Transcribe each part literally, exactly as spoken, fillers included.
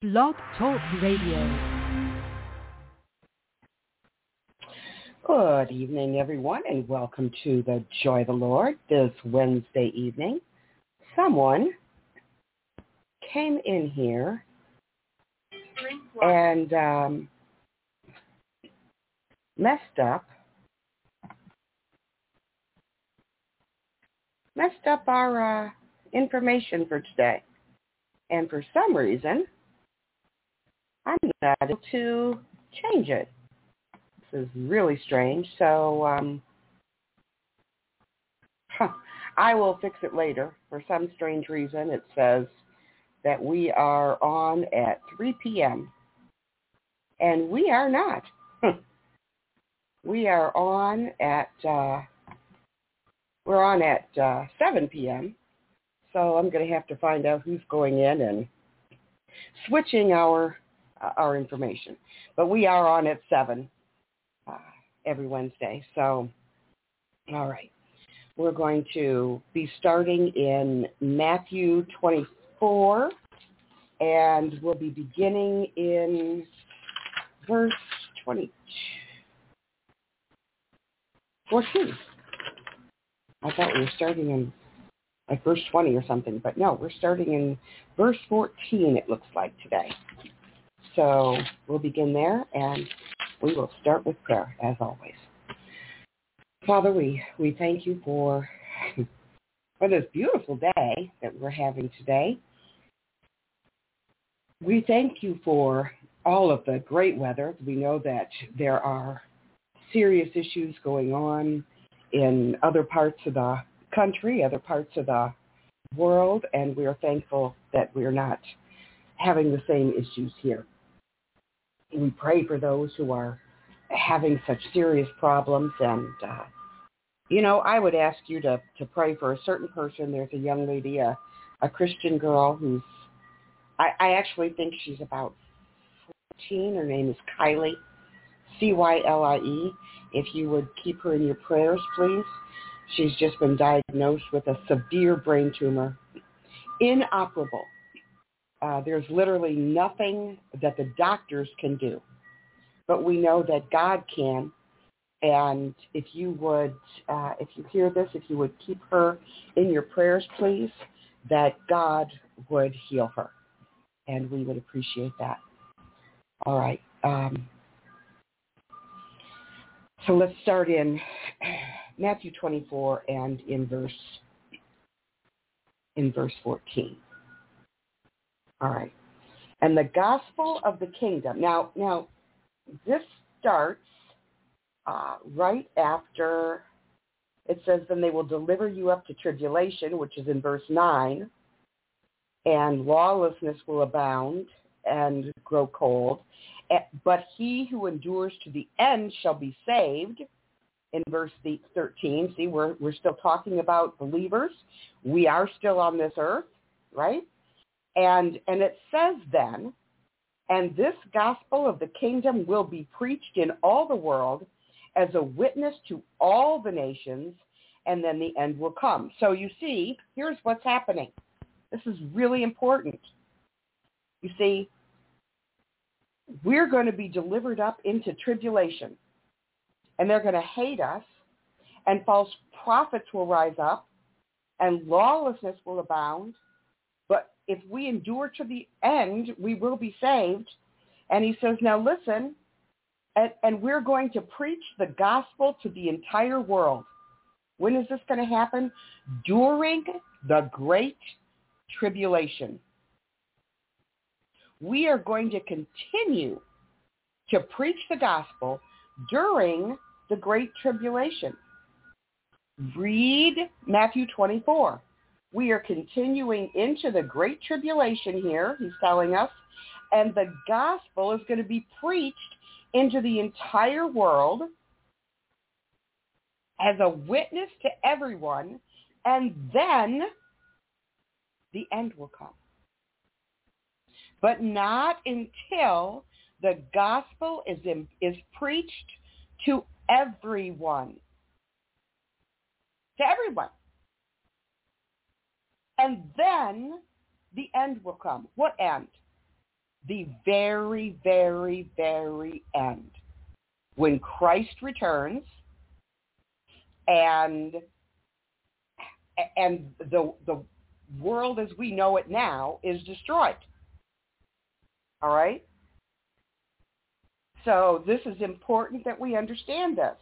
Blog Talk Radio. Good evening, everyone, and welcome to the Joy of the Lord this Wednesday evening. Someone came in here and um, messed up, messed up our uh, information for today. And for some reason, I'm not able to change it. This is really strange. So um, huh, I will fix it later. For some strange reason, it says that we are on at three p.m. And we are not. We are on at, uh, we're on at uh, seven p.m. So I'm going to have to find out who's going in and switching our uh, our information. But we are on at seven uh, every Wednesday. So, all right. We're going to be starting in Matthew twenty-four, and we'll be beginning in verse twenty, fourteen. I thought we were starting in like verse twenty or something, but no, we're starting in verse fourteen, it looks like, today. So we'll begin there, and we will start with prayer, as always. Father, we, we thank you for, for this beautiful day that we're having today. We thank you for all of the great weather. We know that there are serious issues going on in other parts of the country, other parts of the world, and we are thankful that we're not having the same issues here. We pray for those who are having such serious problems, and uh, you know, I would ask you to, to pray for a certain person. There's a young lady, a, a Christian girl who's, I, I actually think she's about fourteen. Her name is Kylie, C Y L I E. If you would keep her in your prayers, please. She's just been diagnosed with a severe brain tumor, inoperable. Uh, there's literally nothing that the doctors can do, but we know that God can. And if you would, uh, if you hear this, if you would keep her in your prayers, please, that God would heal her, and we would appreciate that. All right. Um, so let's start in Matthew twenty-four and in verse in verse fourteen. All right. And the gospel of the kingdom. Now, now this starts uh, right after it says, then they will deliver you up to tribulation, which is in verse nine, and lawlessness will abound and grow cold. But he who endures to the end shall be saved. In verse thirteen, see, we're we're still talking about believers. We are still on this earth, right? And and it says then, and this gospel of the kingdom will be preached in all the world as a witness to all the nations, and then the end will come. So you see, here's what's happening. This is really important. You see, we're going to be delivered up into tribulation, and they're going to hate us, and false prophets will rise up, and lawlessness will abound. But if we endure to the end, we will be saved. And he says, now listen, and, and we're going to preach the gospel to the entire world. When is this going to happen? During the Great Tribulation. We are going to continue to preach the gospel during the Great Tribulation. Read Matthew twenty-four. We are continuing into the Great Tribulation here, he's telling us, and the gospel is going to be preached into the entire world as a witness to everyone, and then the end will come. But not until the gospel is in, is preached to everyone. To everyone. And then the end will come. What end? the very, very, very end, when Christ returns and and the the world as we know it now is destroyed. All right? So this is important that we understand this.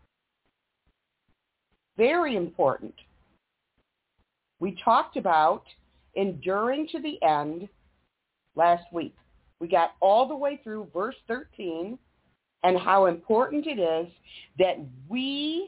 Very important. We talked about enduring to the end last week. We got all the way through verse thirteen and how important it is that we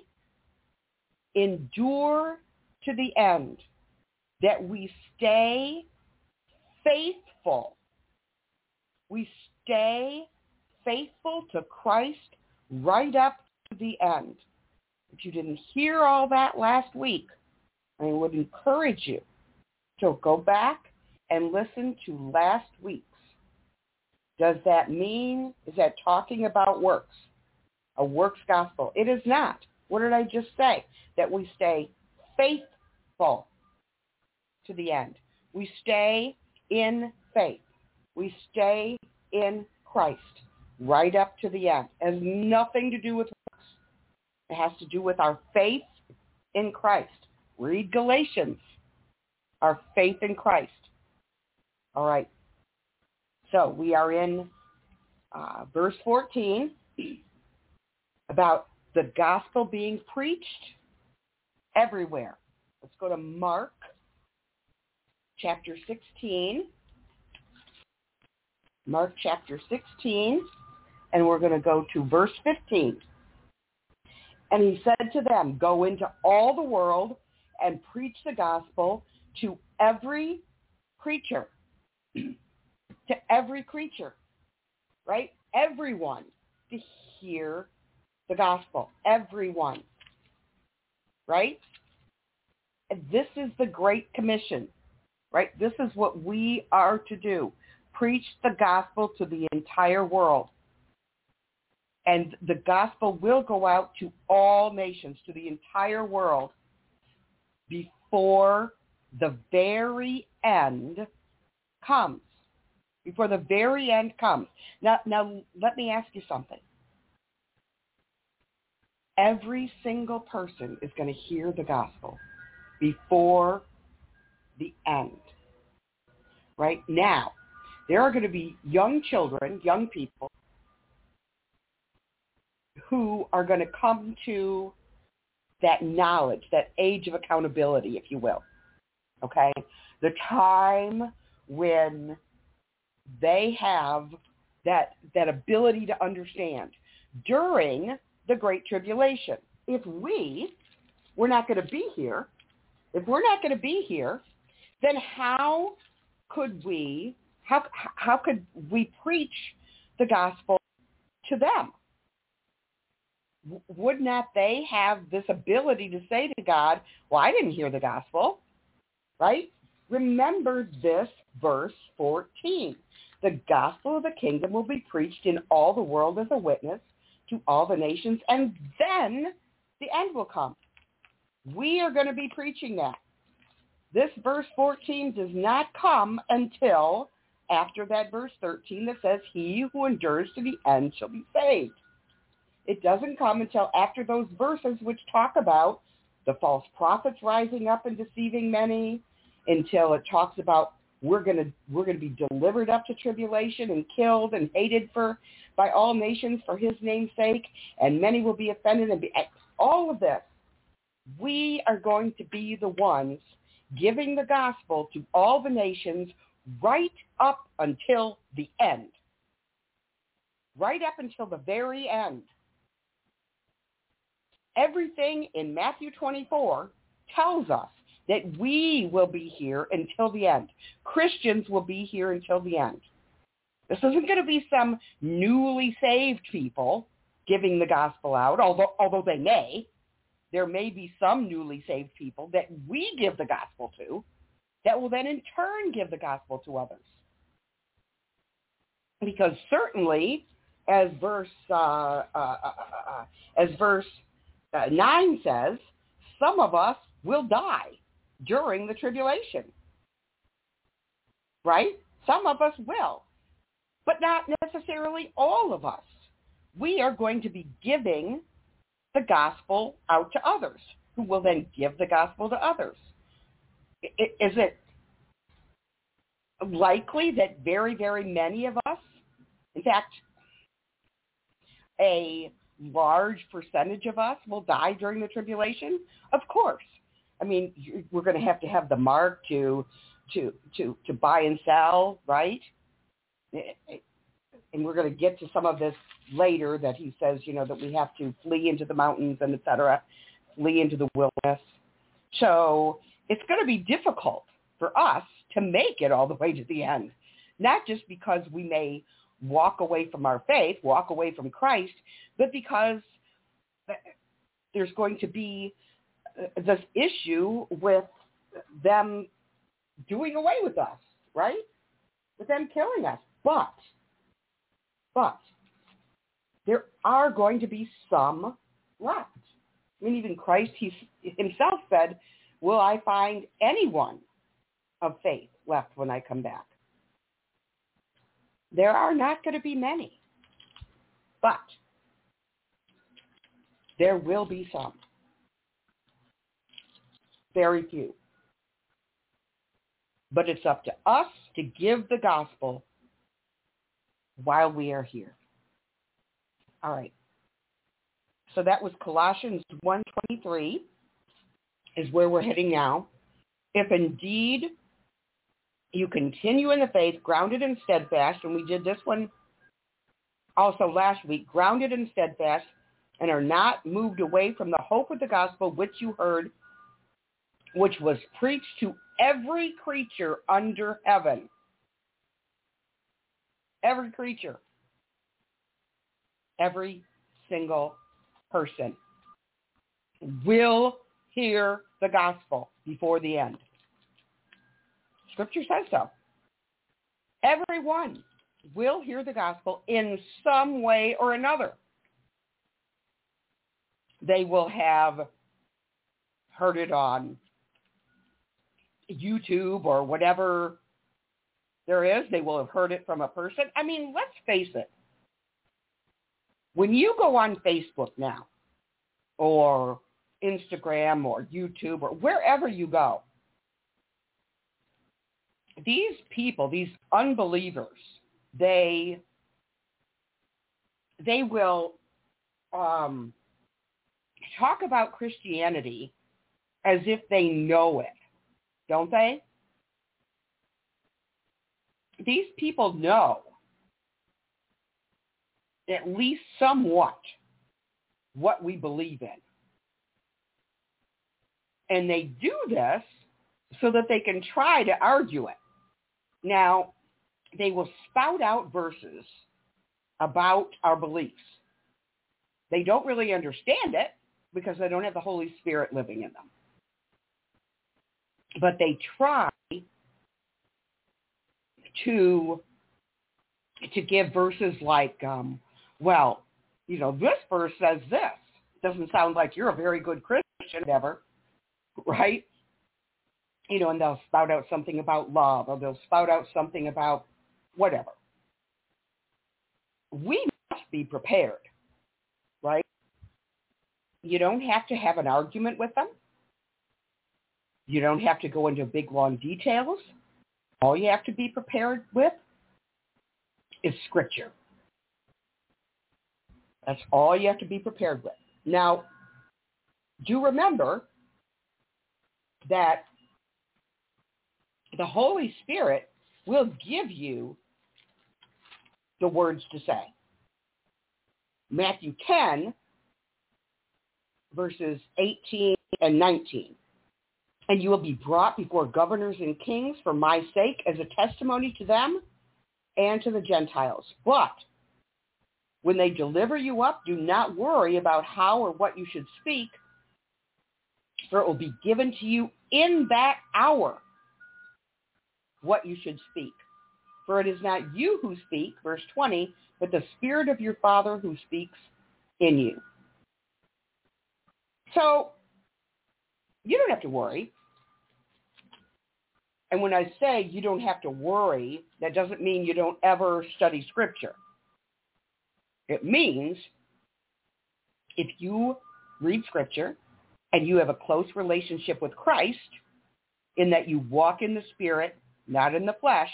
endure to the end, that we stay faithful. We stay faithful to Christ right up to the end. If you didn't hear all that last week, I would encourage you to go back and listen to last week's. Does that mean, is that talking about works? A works gospel? It is not. What did I just say? That we stay faithful to the end. We stay in faith. We stay in Christ right up to the end. It has nothing to do with works. It has to do with our faith in Christ. Read Galatians. Our faith in Christ. All right. So we are in uh, verse fourteen about the gospel being preached everywhere. Let's go to Mark chapter sixteen. Mark chapter sixteen, and we're going to go to verse fifteen. And he said to them, go into all the world and preach the gospel to every creature. To every creature, right? Everyone to hear the gospel. Everyone, right? And this is the Great Commission, right? This is what we are to do. Preach the gospel to the entire world. And the gospel will go out to all nations, to the entire world, before the very end comes. Before the very end comes. Now, now let me ask you something. Every single person is going to hear the gospel before the end. Right? Now, there are going to be young children, young people, who are going to come to that knowledge, that age of accountability, if you will. Okay? The time when they have that that ability to understand during the Great Tribulation. If we were not going to be here, if we're not going to be here, then how could we how how could we preach the gospel to them? Would not they have this ability to say to God, well, I didn't hear the gospel, right? Remember this verse fourteen. The gospel of the kingdom will be preached in all the world as a witness to all the nations, and then the end will come. We are going to be preaching that. This verse fourteen does not come until after that verse thirteen that says, he who endures to the end shall be saved. It doesn't come until after those verses which talk about the false prophets rising up and deceiving many, until it talks about we're going to we're going to be delivered up to tribulation and killed and hated for by all nations for his name's sake, and many will be offended, and be, all of this. We are going to be the ones giving the gospel to all the nations right up until the end. Right up until the very end. Everything in Matthew twenty-four tells us that we will be here until the end. Christians will be here until the end. This isn't going to be some newly saved people giving the gospel out, although although they may. There may be some newly saved people that we give the gospel to that will then in turn give the gospel to others. Because certainly, as verse uh, uh, uh, uh, as verse uh, nine says, some of us will die during the tribulation. Right? Some of us will. not necessarily all of us. We are going to be giving the gospel out to others, who will then give the gospel to others. Is it likely that very, very many of us, in fact, a large percentage of us will die during the tribulation? Of course. I mean, we're going to have to have the mark to to to to buy and sell, right? And we're going to get to some of this later, that he says, you know, that we have to flee into the mountains and et cetera, flee into the wilderness. So it's going to be difficult for us to make it all the way to the end, not just because we may walk away from our faith, walk away from Christ, but because there's going to be this issue with them doing away with us, right? With them killing us. But, but, there are going to be some left. I mean, even Christ he, himself said, will I find anyone of faith left when I come back? There are not going to be many, but there will be some. Very few. But it's up to us to give the gospel while we are here. All right. So that was Colossians one twenty-three is where we're heading now. If indeed you continue in the faith, grounded and steadfast, and we did this one also last week, grounded and steadfast, and are not moved away from the hope of the gospel which you heard, which was preached to every creature under heaven. Every creature. Every single person will hear the gospel before the end. Scripture says so. Everyone will hear the gospel in some way or another. They will have heard it on YouTube or whatever there is. They will have heard it from a person. I mean, let's face it. When you go on Facebook now, or Instagram, or YouTube, or wherever you go, these people, these unbelievers, they they will um, talk about Christianity as if they know it, don't they? These people know at least somewhat what we believe in. And they do this so that they can try to argue it. Now, they will spout out verses about our beliefs. They don't really understand it because they don't have the Holy Spirit living in them. But they try to, to give verses like, um, well, you know, this verse says this. Doesn't sound like you're a very good Christian ever, right? You know, and they'll spout out something about love, or they'll spout out something about whatever. We must be prepared, right? You don't have to have an argument with them. You don't have to go into big, long details. All you have to be prepared with is Scripture. That's all you have to be prepared with. Now, do remember that the Holy Spirit will give you the words to say. Matthew ten, verses eighteen and nineteen. And you will be brought before governors and kings for my sake as a testimony to them and to the Gentiles. But when they deliver you up, do not worry about how or what you should speak, for it will be given to you in that hour what you should speak. For it is not you who speak, verse twenty, but the Spirit of your Father who speaks in you. So you don't have to worry. And when I say you don't have to worry, that doesn't mean you don't ever study Scripture. It means if you read Scripture and you have a close relationship with Christ, in that you walk in the Spirit, not in the flesh,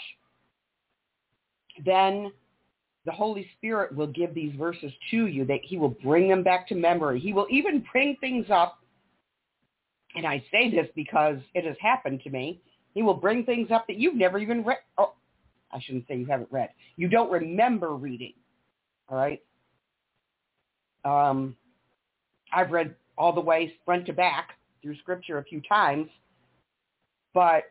then the Holy Spirit will give these verses to you, that he will bring them back to memory. He will even bring things up, and I say this because it has happened to me. He will bring things up that you've never even read. Oh, I shouldn't say you haven't read. You don't remember reading, all right? Um, I've read all the way front to back through Scripture a few times, but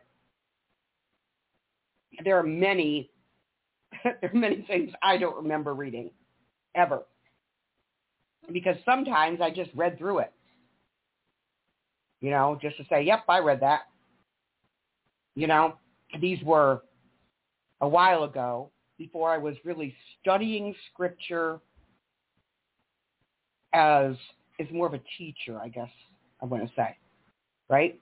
there are many, there are many things I don't remember reading, ever. Because sometimes I just read through it, you know, just to say, yep, I read that. You know, these were a while ago, before I was really studying Scripture as, as more of a teacher, I guess I want to say, right?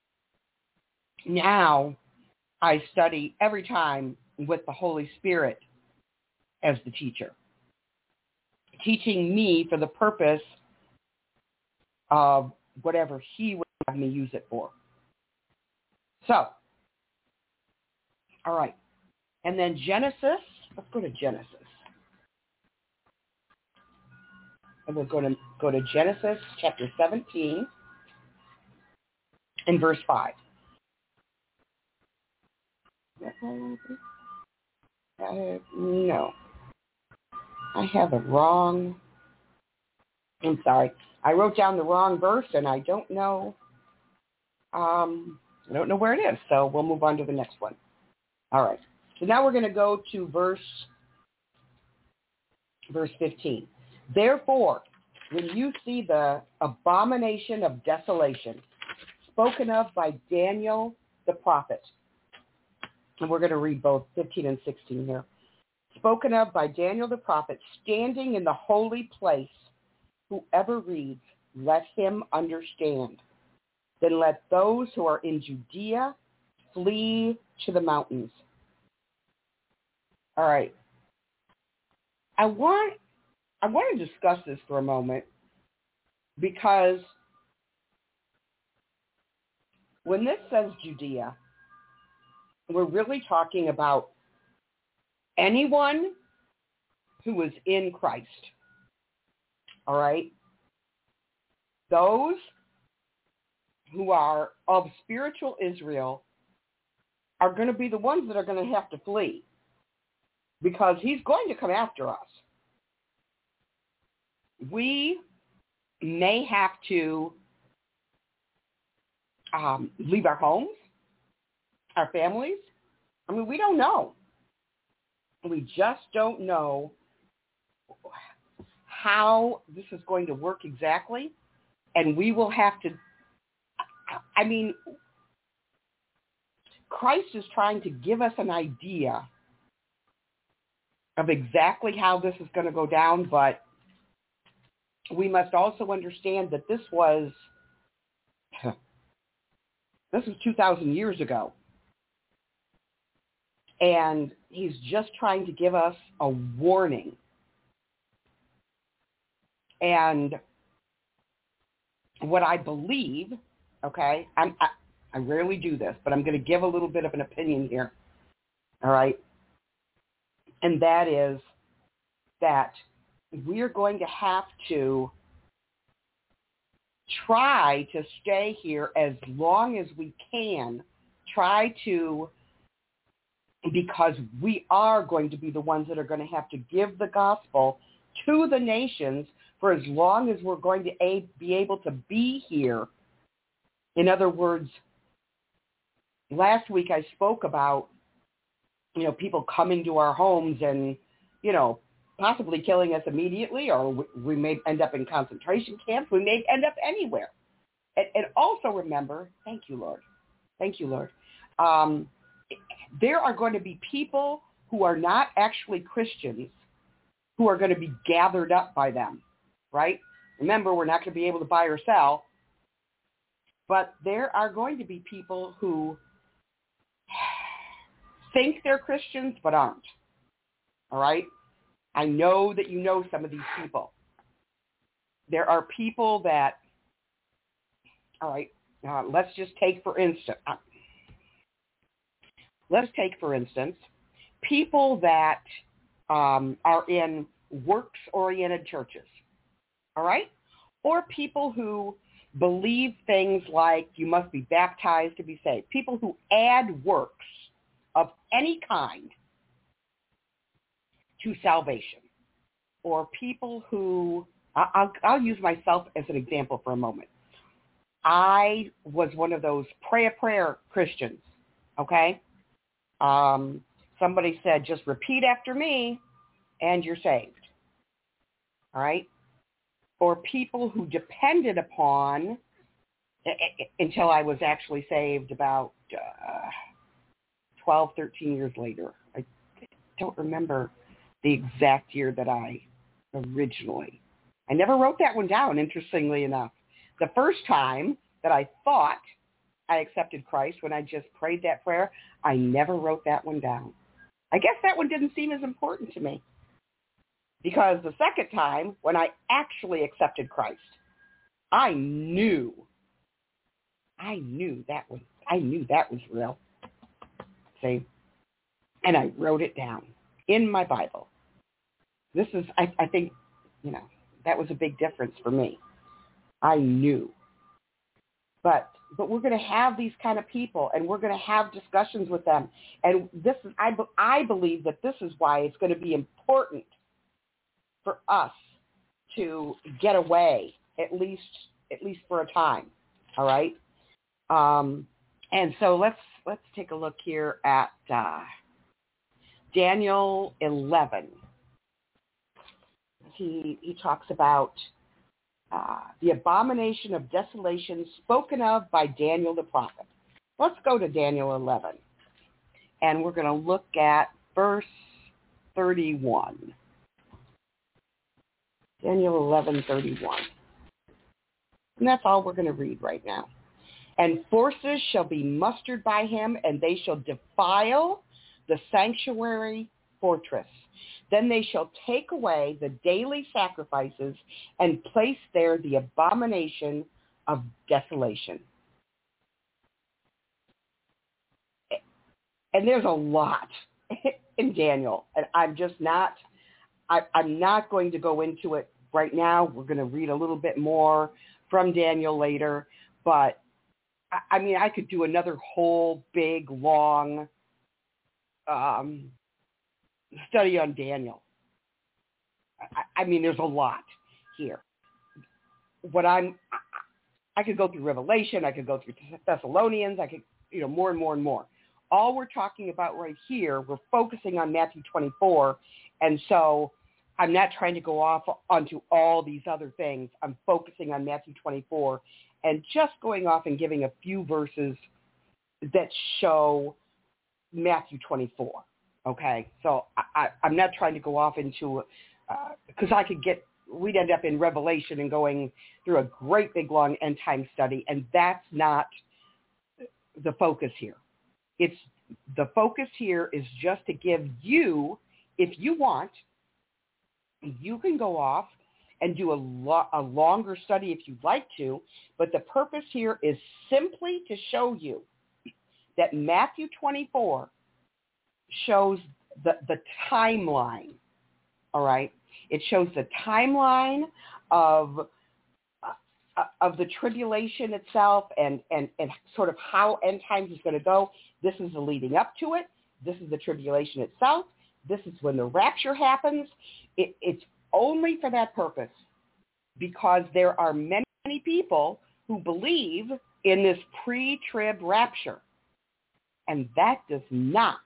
Now, I study every time with the Holy Spirit as the teacher, teaching me for the purpose of whatever he would have me use it for. So, all right. And then Genesis, let's go to Genesis. And we'll go to, go to Genesis chapter seventeen and verse five. Uh, no. I have the wrong, I'm sorry. I wrote down the wrong verse, and I don't know, um, I don't know where it is, so we'll move on to the next one. All right. So now we're going to go to verse, verse fifteen. Therefore, when you see the abomination of desolation spoken of by Daniel the prophet, and we're going to read both fifteen and sixteen here, spoken of by Daniel the prophet, standing in the holy place, whoever reads, let him understand. Then let those who are in Judea flee to the mountains. All right. I want I want to discuss this for a moment, because when this says Judea, we're really talking about anyone who is in Christ. All right? Those who are of spiritual Israel are going to be the ones that are going to have to flee, because he's going to come after us. We may have to um, leave our homes, our families. I mean, we don't know. We just don't know how this is going to work exactly. And we will have to, I mean, Christ is trying to give us an idea of exactly how this is going to go down, but we must also understand that this was, this was two thousand years ago. And he's just trying to give us a warning. And what I believe, okay, I'm, I, I rarely do this, but I'm going to give a little bit of an opinion here, all right? And that is that we're going to have to try to stay here as long as we can, try to, because we are going to be the ones that are going to have to give the gospel to the nations for as long as we're going to a- be able to be here. In other words, last week I spoke about, you know, people coming to our homes and, you know, possibly killing us immediately, or we may end up in concentration camps. We may end up anywhere. And, and also remember, thank you, Lord. Thank you, Lord. Um, there are going to be people who are not actually Christians who are going to be gathered up by them, right? Remember, we're not going to be able to buy or sell, but there are going to be people who think they're Christians but aren't. All right? I know that you know some of these people. There are people that, all right, uh, let's just take for instance, uh, let's take for instance, people that um, are in works-oriented churches, all right? Or people who believe things like you must be baptized to be saved. People who add works of any kind to salvation. Or people who, I'll, I'll use myself as an example for a moment. I was one of those pray a prayer Christians, okay? Um, somebody said, just repeat after me and you're saved, all right? Or people who depended upon, until I was actually saved about uh, twelve, thirteen years later. I don't remember the exact year that I originally. I never wrote that one down, interestingly enough. The first time that I thought I accepted Christ, when I just prayed that prayer, I never wrote that one down. I guess that one didn't seem as important to me. Because the second time, when I actually accepted Christ, I knew, I knew that was, I knew that was real. See? And I wrote it down in my Bible. This is, I, I think, you know, that was a big difference for me. I knew. But but we're going to have these kind of people, and we're going to have discussions with them. And this is, I, I believe that this is why it's going to be important for us to get away, at least at least for a time. All right. Um, and so let's let's take a look here at uh, Daniel eleven. He he talks about uh, the abomination of desolation spoken of by Daniel the prophet. Let's go to Daniel eleven, and we're going to look at verse thirty-one. Daniel eleven thirty-one. And that's all we're going to read right now. And forces shall be mustered by him, and they shall defile the sanctuary fortress. Then they shall take away the daily sacrifices and place there the abomination of desolation. And there's a lot in Daniel, and I'm just not, I, I'm not going to go into it right now. We're going to read a little bit more from Daniel later, but I, I mean, I could do another whole big, long um, study on Daniel. I, I mean, there's a lot here. What I'm, I, I could go through Revelation, I could go through Thessalonians, I could, you know, more and more and more. All we're talking about right here, we're focusing on Matthew twenty-four, and so I'm not trying to go off onto all these other things. I'm focusing on Matthew twenty-four and just going off and giving a few verses that show Matthew twenty-four, okay? So I, I, I'm not trying to go off into, because uh, I could get, we'd end up in Revelation and going through a great big long end time study, and that's not the focus here. It's the focus here is just to give you, if you want, you can go off and do a, lo- a longer study if you'd like to, but the purpose here is simply to show you that Matthew twenty-four shows the, the timeline, all right? It shows the timeline of uh, of the tribulation itself and, and, and sort of how end times is going to go. This is the leading up to it. This is the tribulation itself. This is when the rapture happens. It, it's only for that purpose because there are many, many people who believe in this pre-trib rapture. And that does not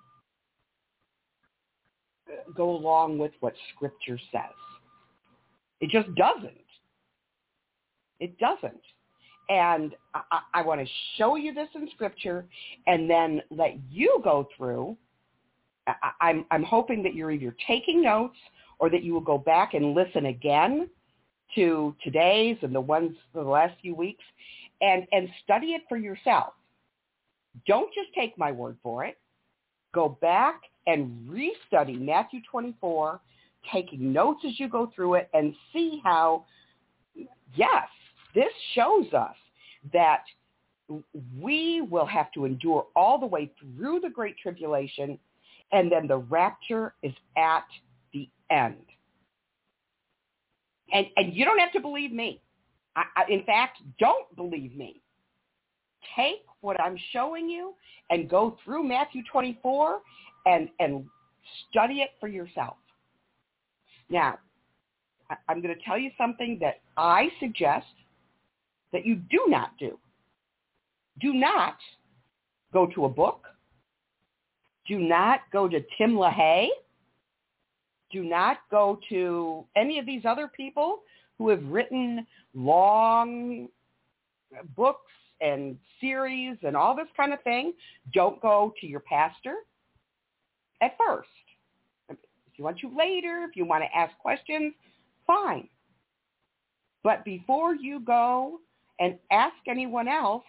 go along with what Scripture says. It just doesn't. It doesn't. And I, I want to show you this in Scripture and then let you go through. I, I'm, I'm hoping that you're either taking notes or that you will go back and listen again to today's and the ones for the last few weeks and, and study it for yourself. Don't just take my word for it. Go back and restudy Matthew twenty-four, taking notes as you go through it, and see how, yes, this shows us that we will have to endure all the way through the Great Tribulation, and then the rapture is at the end. And, and you don't have to believe me. I, I, in fact, don't believe me. Take what I'm showing you and go through Matthew twenty-four and, and study it for yourself. Now, I, I'm going to tell you something that I suggest that you do not do. Do not go to a book. Do not go to Tim LaHaye. Do not go to any of these other people who have written long books and series and all this kind of thing. Don't go to your pastor at first. If you want to later, if you want to ask questions, fine. But before you go and ask anyone else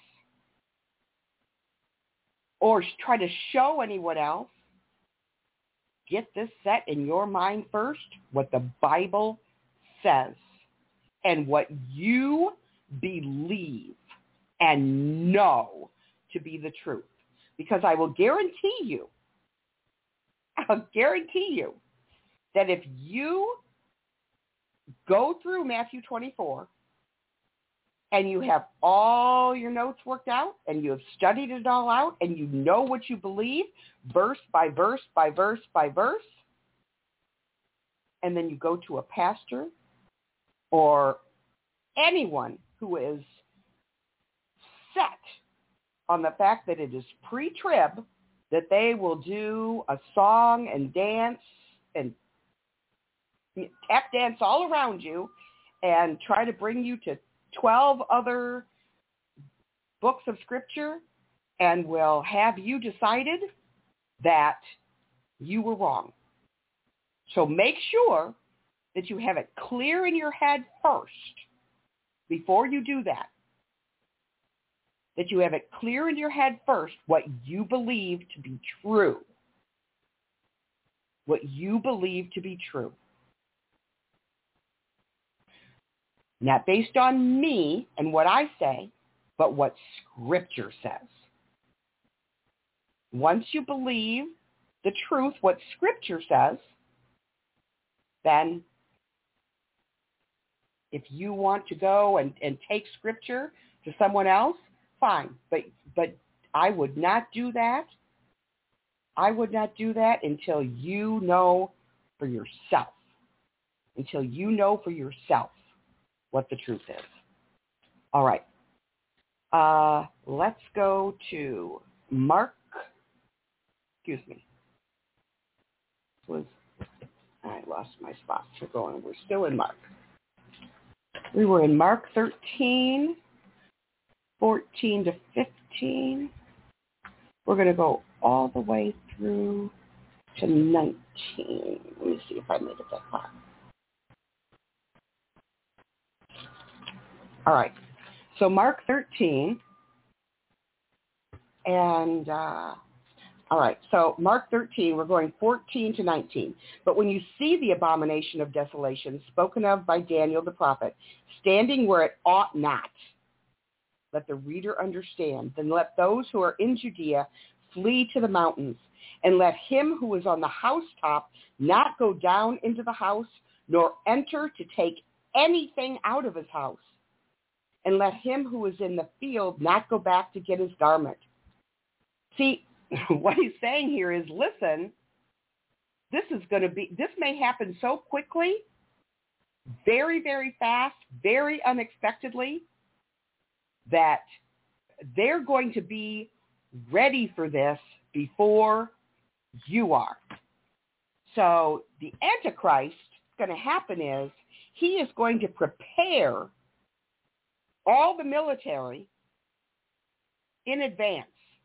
or try to show anyone else, get this set in your mind first, what the Bible says and what you believe and know to be the truth. Because I will guarantee you, I'll guarantee you that if you go through Matthew twenty-four and you have all your notes worked out and you have studied it all out and you know what you believe, verse by verse by verse by verse, and then you go to a pastor or anyone who is set on the fact that it is pre-trib, that they will do a song and dance and tap dance all around you and try to bring you to twelve other books of Scripture and will have you decided that you were wrong. So make sure that you have it clear in your head first before you do that. That you have it clear in your head first what you believe to be true. What you believe to be true. Not based on me and what I say, but what Scripture says. Once you believe the truth, what Scripture says, then if you want to go and, and take Scripture to someone else, fine. But but I would not do that. I would not do that until you know for yourself. Until you know for yourself what the truth is. All right. Uh, let's go to Mark. Excuse me. Was I lost my spot. We're going. We're still in Mark. We were in Mark thirteen, fourteen to fifteen. We're going to go all the way through to nineteen. Let me see if I made it that far. All right. So Mark thirteen. And, uh, all right. So Mark thirteen, we're going fourteen to nineteen. But when you see the abomination of desolation spoken of by Daniel the prophet, standing where it ought not, let the reader understand. Then let those who are in Judea flee to the mountains, and let him who is on the housetop not go down into the house, nor enter to take anything out of his house. And let him who is in the field not go back to get his garment. See, what he's saying here is, listen, this is going to be, this may happen so quickly, very, very fast, very unexpectedly, that they're going to be ready for this before you are. So the Antichrist, what's going to happen is he is going to prepare all the military in advance.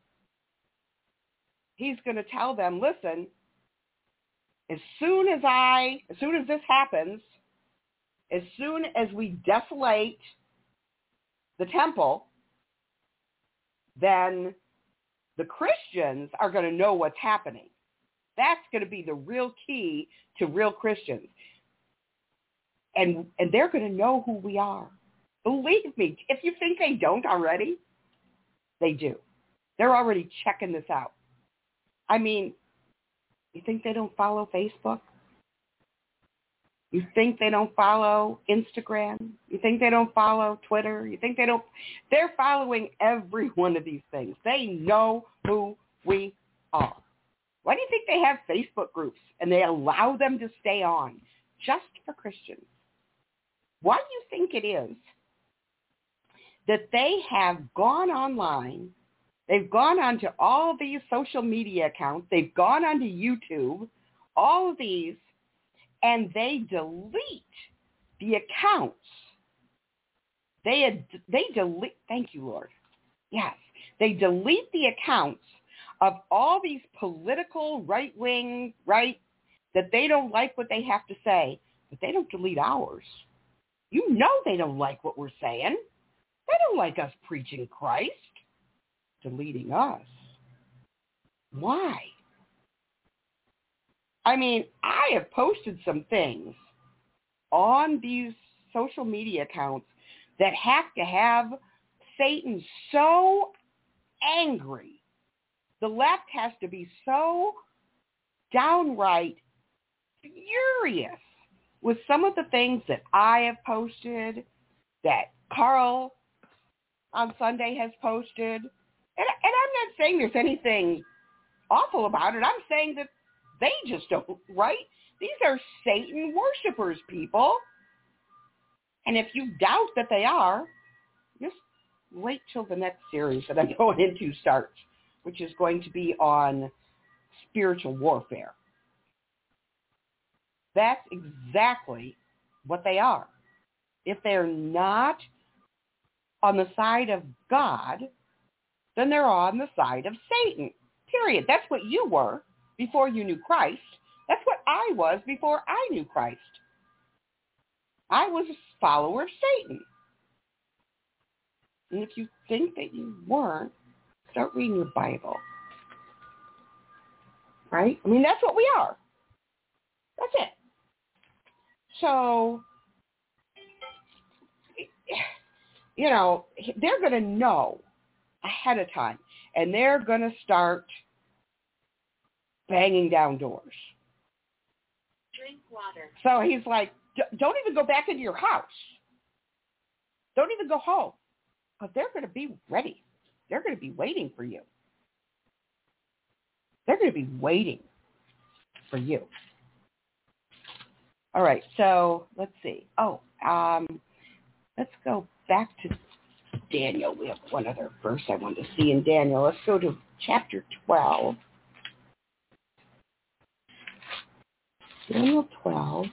He's going to tell them, listen, as soon as I, as soon as this happens, as soon as we desolate the temple, then the Christians are going to know what's happening. That's going to be the real key to real Christians. And and they're going to know who we are. Believe me, if you think they don't already, they do. They're already checking this out. I mean, you think they don't follow Facebook? You think they don't follow Instagram? You think they don't follow Twitter? You think they don't? They're following every one of these things. They know who we are. Why do you think they have Facebook groups and they allow them to stay on just for Christians? Why do you think it is that they have gone online, they've gone onto all these social media accounts, they've gone onto YouTube, all of these, and they delete the accounts. They had, they delete, thank you, Lord. Yes, they delete the accounts of all these political right-wing, right, that they don't like what they have to say, but they don't delete ours. You know they don't like what we're saying. They don't like us preaching Christ. Deleting us. Why? I mean, I have posted some things on these social media accounts that have to have Satan so angry. The left has to be so downright furious with some of the things that I have posted, that Carl on Sunday has posted. And, and I'm not saying there's anything awful about it. I'm saying that they just don't, right? These are Satan worshipers, people. And if you doubt that they are, just wait till the next series that I'm going into starts, which is going to be on spiritual warfare. That's exactly what they are. If they're not on the side of God, then they're on the side of Satan, period. That's what you were before you knew Christ. That's what I was before I knew Christ. I was a follower of Satan. And if you think that you weren't, start reading your Bible. Right? I mean, that's what we are. That's it. So, you know, they're going to know ahead of time, and they're going to start banging down doors. Drink water. So he's like, don't even go back into your house. Don't even go home. Because they're going to be ready. They're going to be waiting for you. They're going to be waiting for you. All right, so let's see. Oh, um, let's go back to Daniel. We have one other verse I want to see in Daniel. Let's go to chapter twelve. Daniel twelve.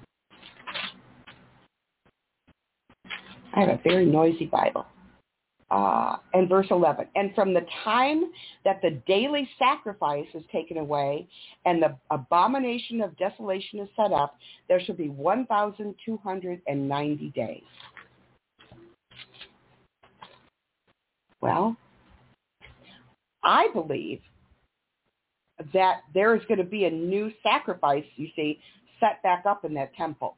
I have a very noisy Bible. Uh, and verse eleven. And from the time that the daily sacrifice is taken away and the abomination of desolation is set up, there shall be one thousand two hundred ninety days. Well, I believe that there is going to be a new sacrifice, you see, set back up in that temple.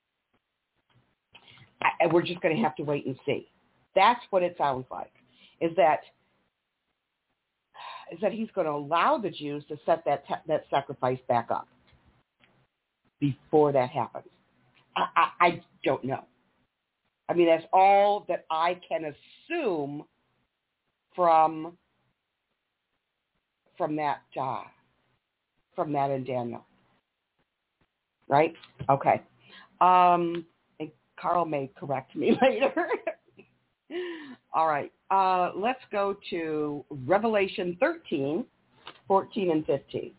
And we're just going to have to wait and see. That's what it sounds like, is that is that he's going to allow the Jews to set that te- that sacrifice back up before that happens. I, I, I don't know. I mean, that's all that I can assume from from that uh, from that in Daniel. Right? Okay. Um, and Carl may correct me later. All right. Uh, let's go to Revelation thirteen, fourteen, and fifteen.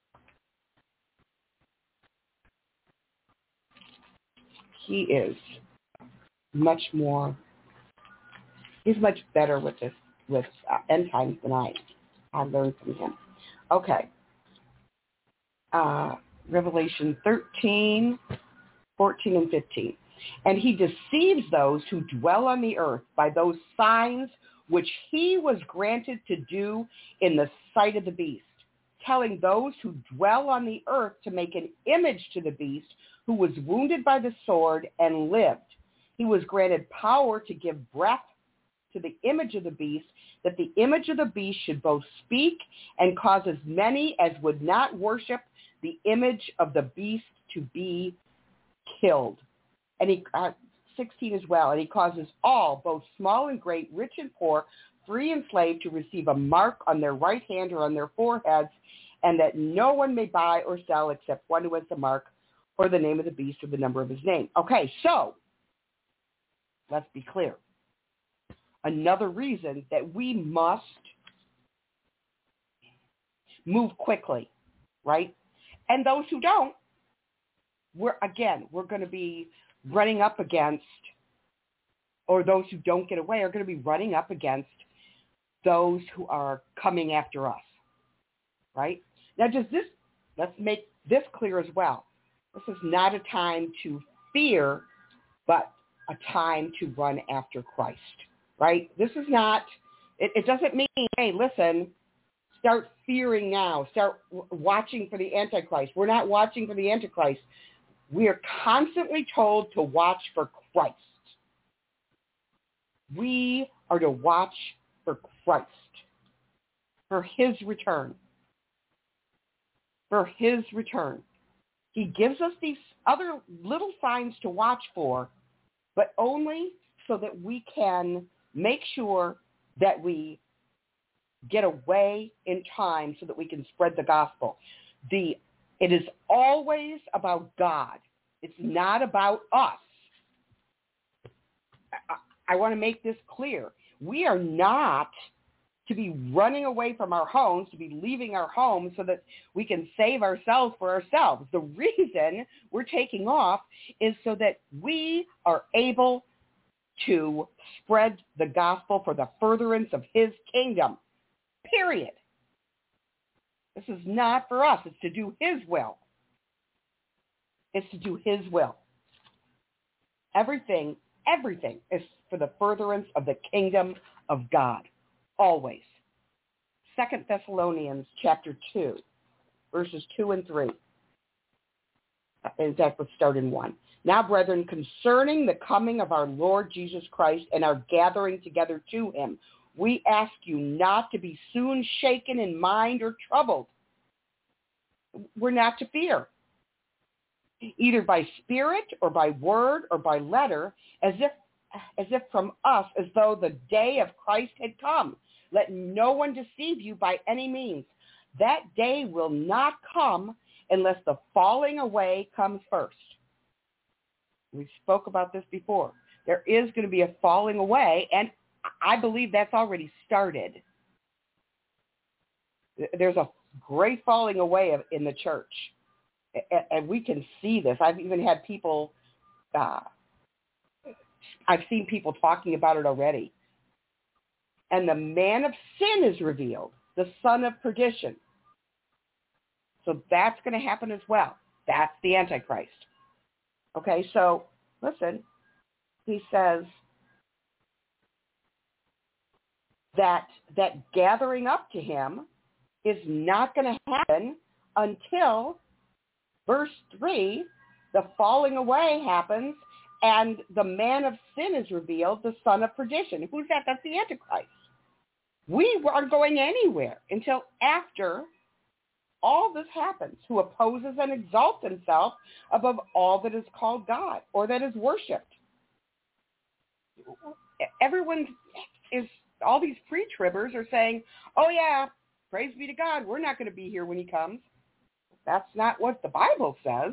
He is much more, he's much better with this, with uh, end times than I I learned from him. Okay. Uh, Revelation thirteen, fourteen, and fifteen. And he deceives those who dwell on the earth by those signs which he was granted to do in the sight of the beast, telling those who dwell on the earth to make an image to the beast who was wounded by the sword and lived. He was granted power to give breath to the image of the beast, that the image of the beast should both speak and cause as many as would not worship the image of the beast to be killed. And he, uh, sixteen as well, and he causes all, both small and great, rich and poor, free and slave, to receive a mark on their right hand or on their foreheads, and that no one may buy or sell except one who has the mark or the name of the beast or the number of his name. Okay, so let's be clear. Another reason that we must move quickly, right? And those who don't, we're again, we're going to be running up against, or those who don't get away are going to be running up against those who are coming after us, right? Now, does this, let's make this clear as well. This is not a time to fear, but a time to run after Christ, right? This is not, it, it doesn't mean, hey, listen, start fearing now, start w- watching for the Antichrist. We're not watching for the Antichrist. We are constantly told to watch for Christ. We are to watch for Christ, for his return, for his return. He gives us these other little signs to watch for, but only so that we can make sure that we get away in time so that we can spread the gospel. The It is always about God. It's not about us. I, I want to make this clear. We are not to be running away from our homes, to be leaving our homes so that we can save ourselves for ourselves. The reason we're taking off is so that we are able to spread the gospel for the furtherance of his kingdom, period. This is not for us. It's to do his will. It's to do his will. Everything, everything is for the furtherance of the kingdom of God, always. Second Thessalonians chapter two, verses two and three. In fact, let's start in one. Now, brethren, concerning the coming of our Lord Jesus Christ and our gathering together to him, we ask you not to be soon shaken in mind or troubled. We're not to fear, either by spirit or by word or by letter, as if as if from us, as though the day of Christ had come. Let no one deceive you by any means. That day will not come unless the falling away comes first. We spoke about this before. There is going to be a falling away, and I believe that's already started. There's a great falling away in the church, and we can see this. I've even had people, uh, I've seen people talking about it already. And the man of sin is revealed, the son of perdition. So that's going to happen as well. That's the Antichrist. Okay, so listen, he says that that gathering up to him is not going to happen until, verse three, the falling away happens and the man of sin is revealed, the son of perdition. Who's that? That's the Antichrist. We aren't going anywhere until after all this happens, who opposes and exalts himself above all that is called God or that is worshipped. Everyone is, all these pre-tribbers are saying, oh yeah, praise be to God, we're not going to be here when he comes. That's not what the Bible says.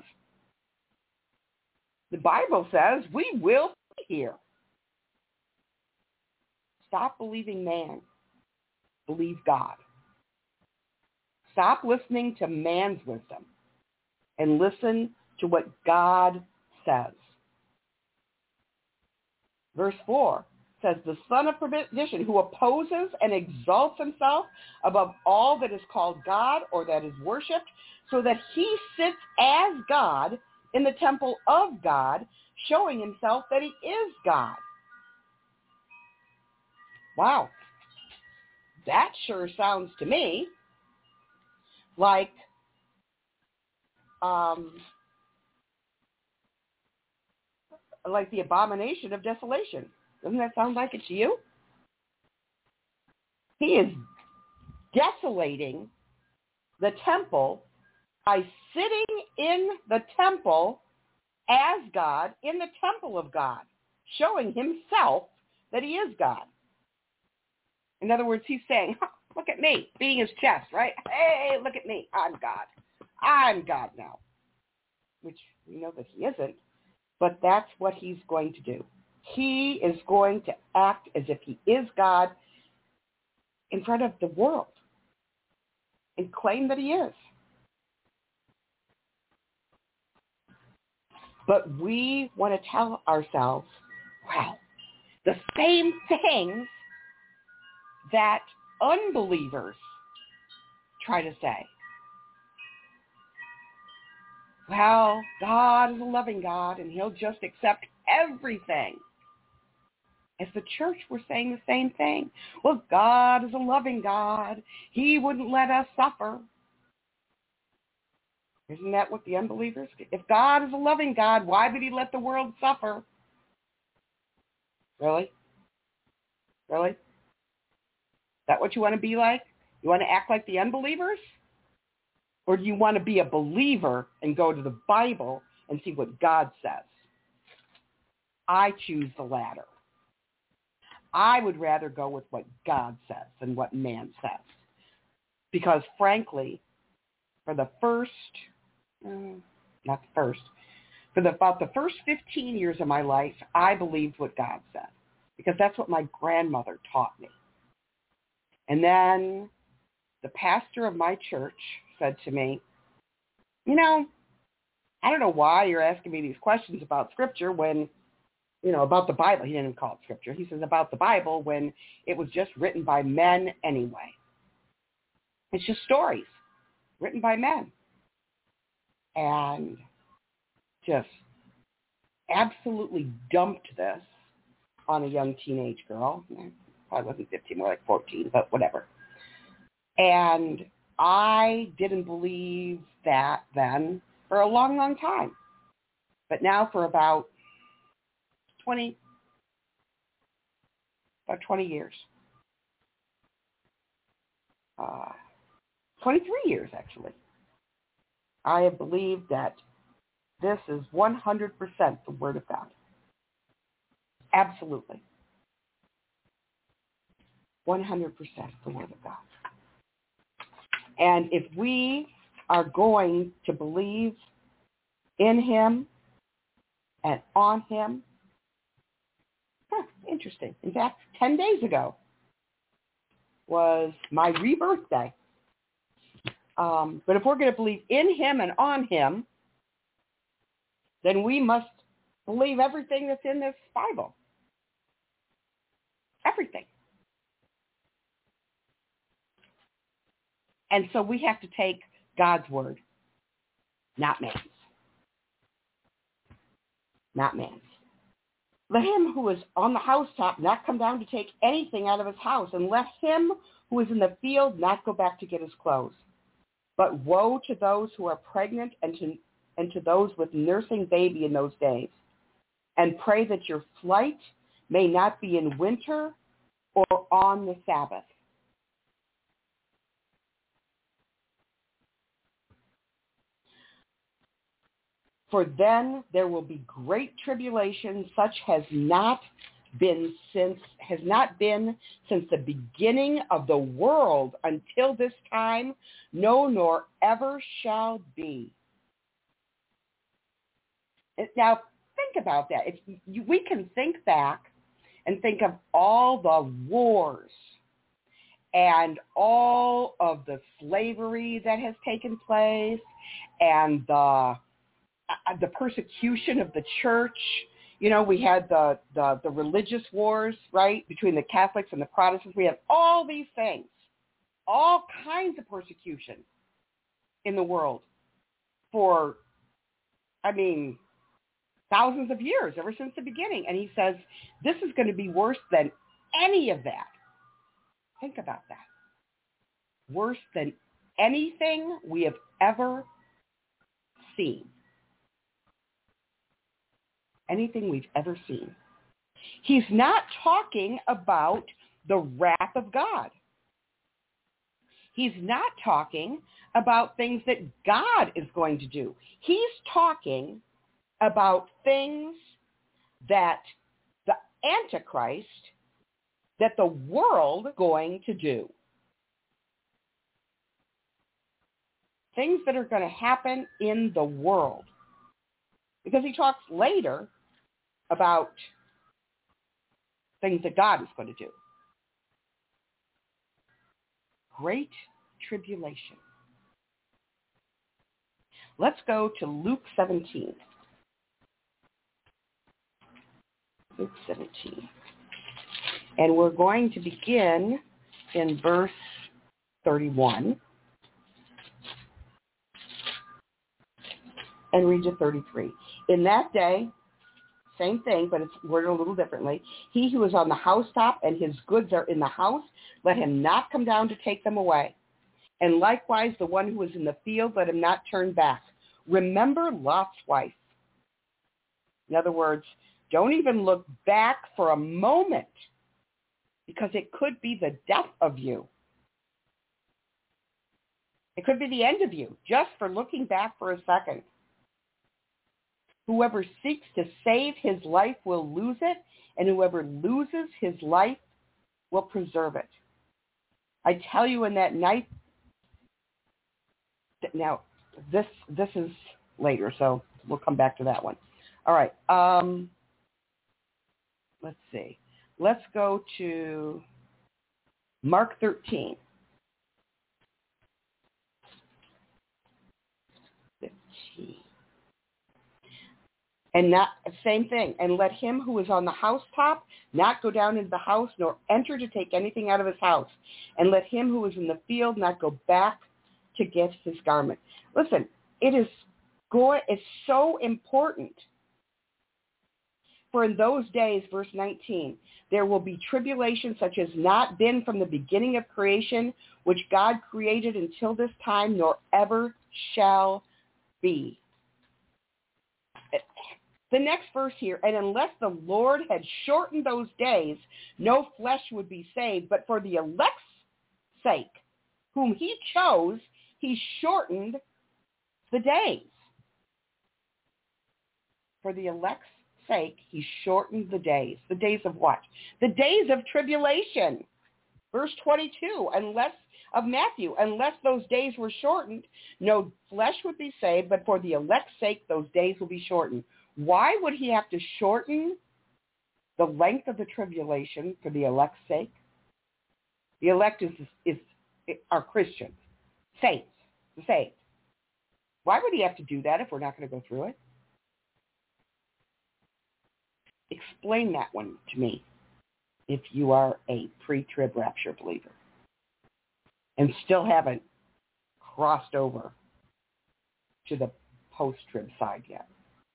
The Bible says we will be here. Stop believing man. Believe God. Stop listening to man's wisdom and listen to what God says. Verse four says, the son of perdition who opposes and exalts himself above all that is called God or that is worshipped, so that he sits as God in the temple of God, showing himself that he is God. Wow. that sure sounds to me like um, like the abomination of desolation. Doesn't that sound like it to you? He is desolating the temple by sitting in the temple as God, in the temple of God, showing himself that he is God. In other words, he's saying, look at me, beating his chest, right? Hey, look at me. I'm God. I'm God now. Which we know that he isn't, but that's what he's going to do. He is going to act as if he is God in front of the world and claim that he is. But we want to tell ourselves, well, the same things that unbelievers try to say. Well, God is a loving God, and he'll just accept everything. As the church, we're saying the same thing. Well, God is a loving God. He wouldn't let us suffer. Isn't that what the unbelievers? If God is a loving God, why would he let the world suffer? Really? Really? Is that what you want to be like? You want to act like the unbelievers? Or do you want to be a believer and go to the Bible and see what God says? I choose the latter. I would rather go with what God says than what man says. Because frankly, for the first, mm, not the first, for the, about the first fifteen years of my life, I believed what God said. Because that's what my grandmother taught me. And then the pastor of my church said to me, you know, I don't know why you're asking me these questions about Scripture when, you know, about the Bible. He didn't call it Scripture. He says about the Bible when it was just written by men anyway. It's just stories written by men. And just absolutely dumped this on a young teenage girl. Probably wasn't fifteen, more like fourteen, but whatever. And I didn't believe that then for a long, long time. But now for about twenty, about twenty years. Uh, twenty-three years, actually. I have believed that this is one hundred percent the Word of God. Absolutely. one hundred percent the Word of God. And if we are going to believe in him and on him, huh, interesting. In fact, ten days ago was my rebirth day. Um, but if we're going to believe in him and on him, then we must believe everything that's in this Bible. Everything. And so we have to take God's word, not man's. Not man's. Let him who is on the housetop not come down to take anything out of his house, and let him who is in the field not go back to get his clothes. But woe to those who are pregnant and to, and to those with nursing baby in those days. And pray that your flight may not be in winter or on the Sabbath. For then there will be great tribulation, such has not been since has not been since the beginning of the world until this time, no, nor ever shall be. Now think about that. If you, we can think back and think of all the wars and all of the slavery that has taken place and the Uh, the persecution of the church. You know, we had the, the, the religious wars, right, between the Catholics and the Protestants. We have all these things, all kinds of persecution in the world for, I mean, thousands of years, ever since the beginning. And he says, this is going to be worse than any of that. Think about that. worse than anything we have ever seen. Anything we've ever seen. He's not talking about the wrath of God. He's not talking about things that God is going to do. He's talking about things that the Antichrist, that the world is going to do. Things that are going to happen in the world. Because he talks later about things that God is going to do. Great tribulation. Let's go to Luke seventeen. Luke seventeen. And we're going to begin in verse thirty-one and read to thirty-three. In that day, same thing, but it's worded a little differently. He who is on the housetop and his goods are in the house, let him not come down to take them away. And likewise, the one who is in the field, let him not turn back. Remember Lot's wife. In other words, don't even look back for a moment, because it could be the death of you. It could be the end of you, just for looking back for a second. Whoever seeks to save his life will lose it, and whoever loses his life will preserve it. I tell you in that night, now this this is later, so we'll come back to that one. All right, um, let's see. Let's go to Mark thirteen. fifteen. And not, same thing, and let him who is on the housetop not go down into the house, nor enter to take anything out of his house. And let him who is in the field not go back to get his garment. Listen, it is go- it's so important. For in those days, verse nineteen, there will be tribulation such as not been from the beginning of creation, which God created until this time, nor ever shall be. The next verse here, and unless the Lord had shortened those days, no flesh would be saved, but for the elect's sake, whom he chose, he shortened the days. For the elect's sake, he shortened the days. The days of what? The days of tribulation. Verse twenty-two, unless of Matthew, unless those days were shortened, no flesh would be saved, but for the elect's sake, those days will be shortened. Why would he have to shorten the length of the tribulation for the elect's sake? The elect is, is are Christians, saints, the saints. Why would he have to do that if we're not going to go through it? Explain that one to me if you are a pre-trib rapture believer and still haven't crossed over to the post-trib side yet.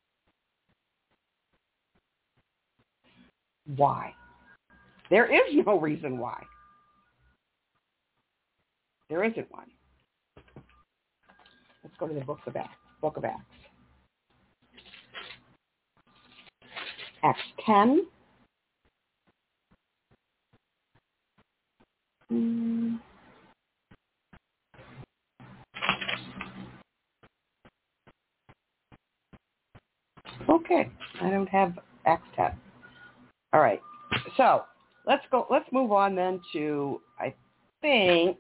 Why? There is no reason why. There isn't one. Let's go to the book of Acts. Book of Acts. Acts ten. Hmm. Okay, I don't have Acts ten. All right, so let's go. Let's move on then to, I think,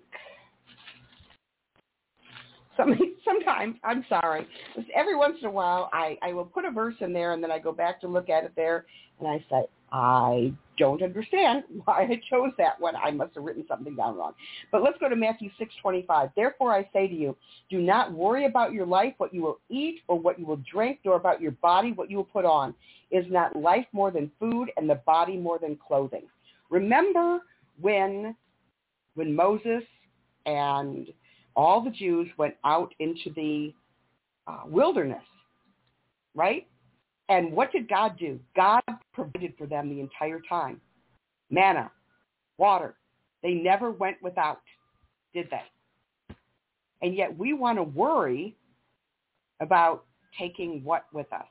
some, sometimes, I'm sorry, every once in a while I, I will put a verse in there and then I go back to look at it there and I say, I don't understand why I chose that one. I must have written something down wrong. But let's go to Matthew six twenty-five. Therefore I say to you, do not worry about your life, what you will eat or what you will drink, nor about your body, what you will put on. Is not life more than food and the body more than clothing? Remember when, when Moses and all the Jews went out into the uh, wilderness, right? And what did God do? God provided for them the entire time. Manna, water. They never went without, did they? And yet we want to worry about taking what with us?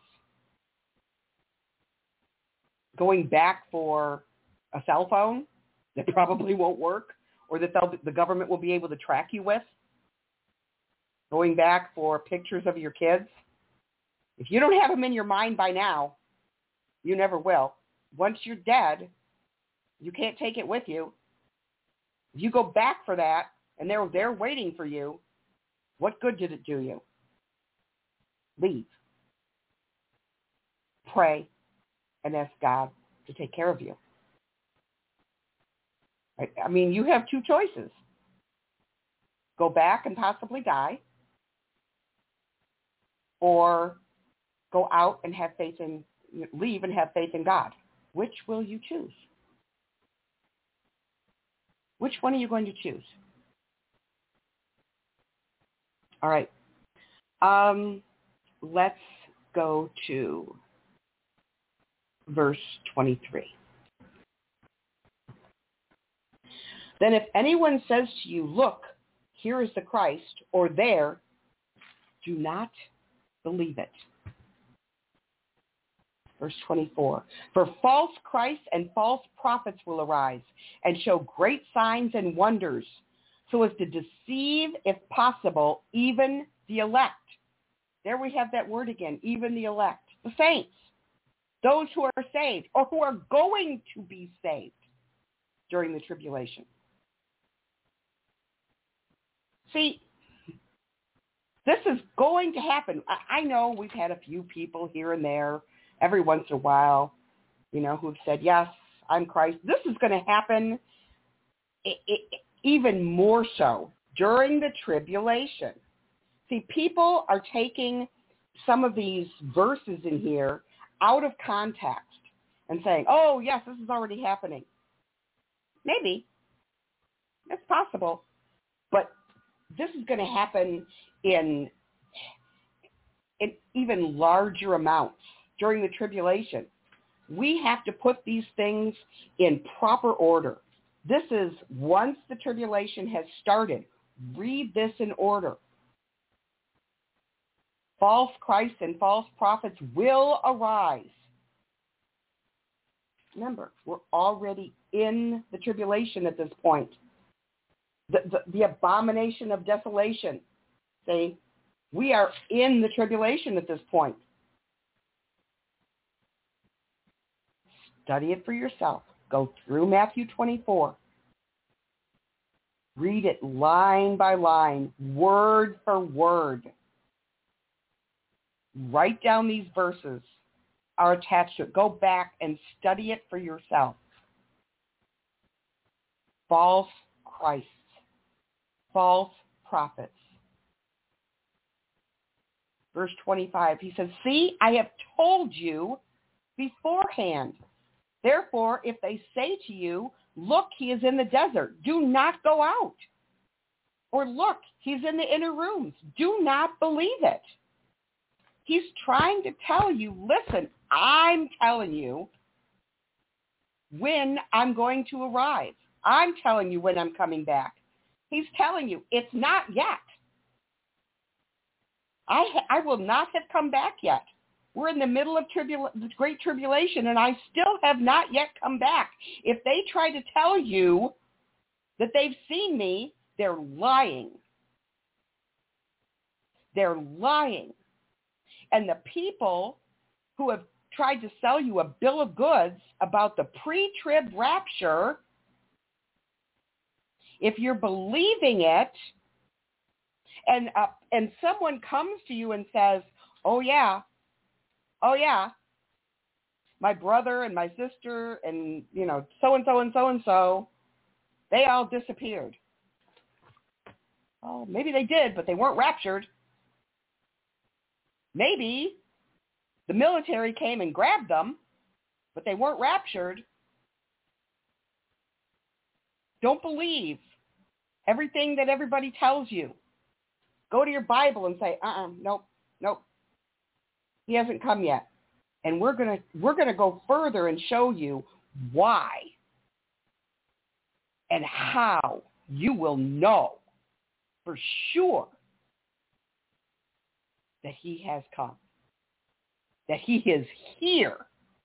Going back for a cell phone that probably won't work, or that the government will be able to track you with? Going back for pictures of your kids? If you don't have them in your mind by now, you never will. Once you're dead, you can't take it with you. If you go back for that and they're there waiting for you, what good did it do you? Leave. Pray and ask God to take care of you. Right? I mean, you have two choices. Go back and possibly die, or go out and have faith in, leave and have faith in God. Which will you choose? Which one are you going to choose? All right. Um, let's go to verse twenty-three. Then if anyone says to you, look, here is the Christ, or there, do not believe it. Verse twenty-four. For false Christs and false prophets will arise and show great signs and wonders, so as to deceive, if possible, even the elect. There we have that word again, even the elect, the saints, those who are saved or who are going to be saved during the tribulation. See, this is going to happen. I, I know we've had a few people here and there every once in a while, you know, who've said, yes, I'm Christ. This is going to happen it, it, even more so during the tribulation. See, people are taking some of these verses in here out of context and saying, oh, yes, this is already happening. Maybe. It's possible. But this is going to happen in, in even larger amounts during the tribulation. We have to put these things in proper order. This is once the tribulation has started. Read this in order. False Christs and false prophets will arise. Remember, we're already in the tribulation at this point. The, the, the abomination of desolation. See, we are in the tribulation at this point. Study it for yourself. Go through Matthew twenty-four. Read it line by line, word for word. Write down these verses are attached to it. Go back and study it for yourself. False Christs, false prophets. Verse twenty-five, he says, see, I have told you beforehand. Therefore, if they say to you, look, he is in the desert, do not go out. Or look, he's in the inner rooms. Do not believe it. He's trying to tell you, listen, I'm telling you when I'm going to arrive. I'm telling you when I'm coming back. He's telling you it's not yet. I ha- I will not have come back yet. We're in the middle of tribula- the great tribulation, and I still have not yet come back. If they try to tell you that they've seen me, they're lying. They're lying. And the people who have tried to sell you a bill of goods about the pre-trib rapture, if you're believing it, and uh, and someone comes to you and says, oh yeah, oh yeah, my brother and my sister and, you know, so-and-so and so-and-so, they all disappeared. Oh, maybe they did, but they weren't raptured. Maybe the military came and grabbed them, but they weren't raptured. Don't believe everything that everybody tells you. Go to your Bible and say, uh-uh, nope, nope. He hasn't come yet. And we're gonna we're gonna go further and show you why and how you will know for sure that he has come, that he is here,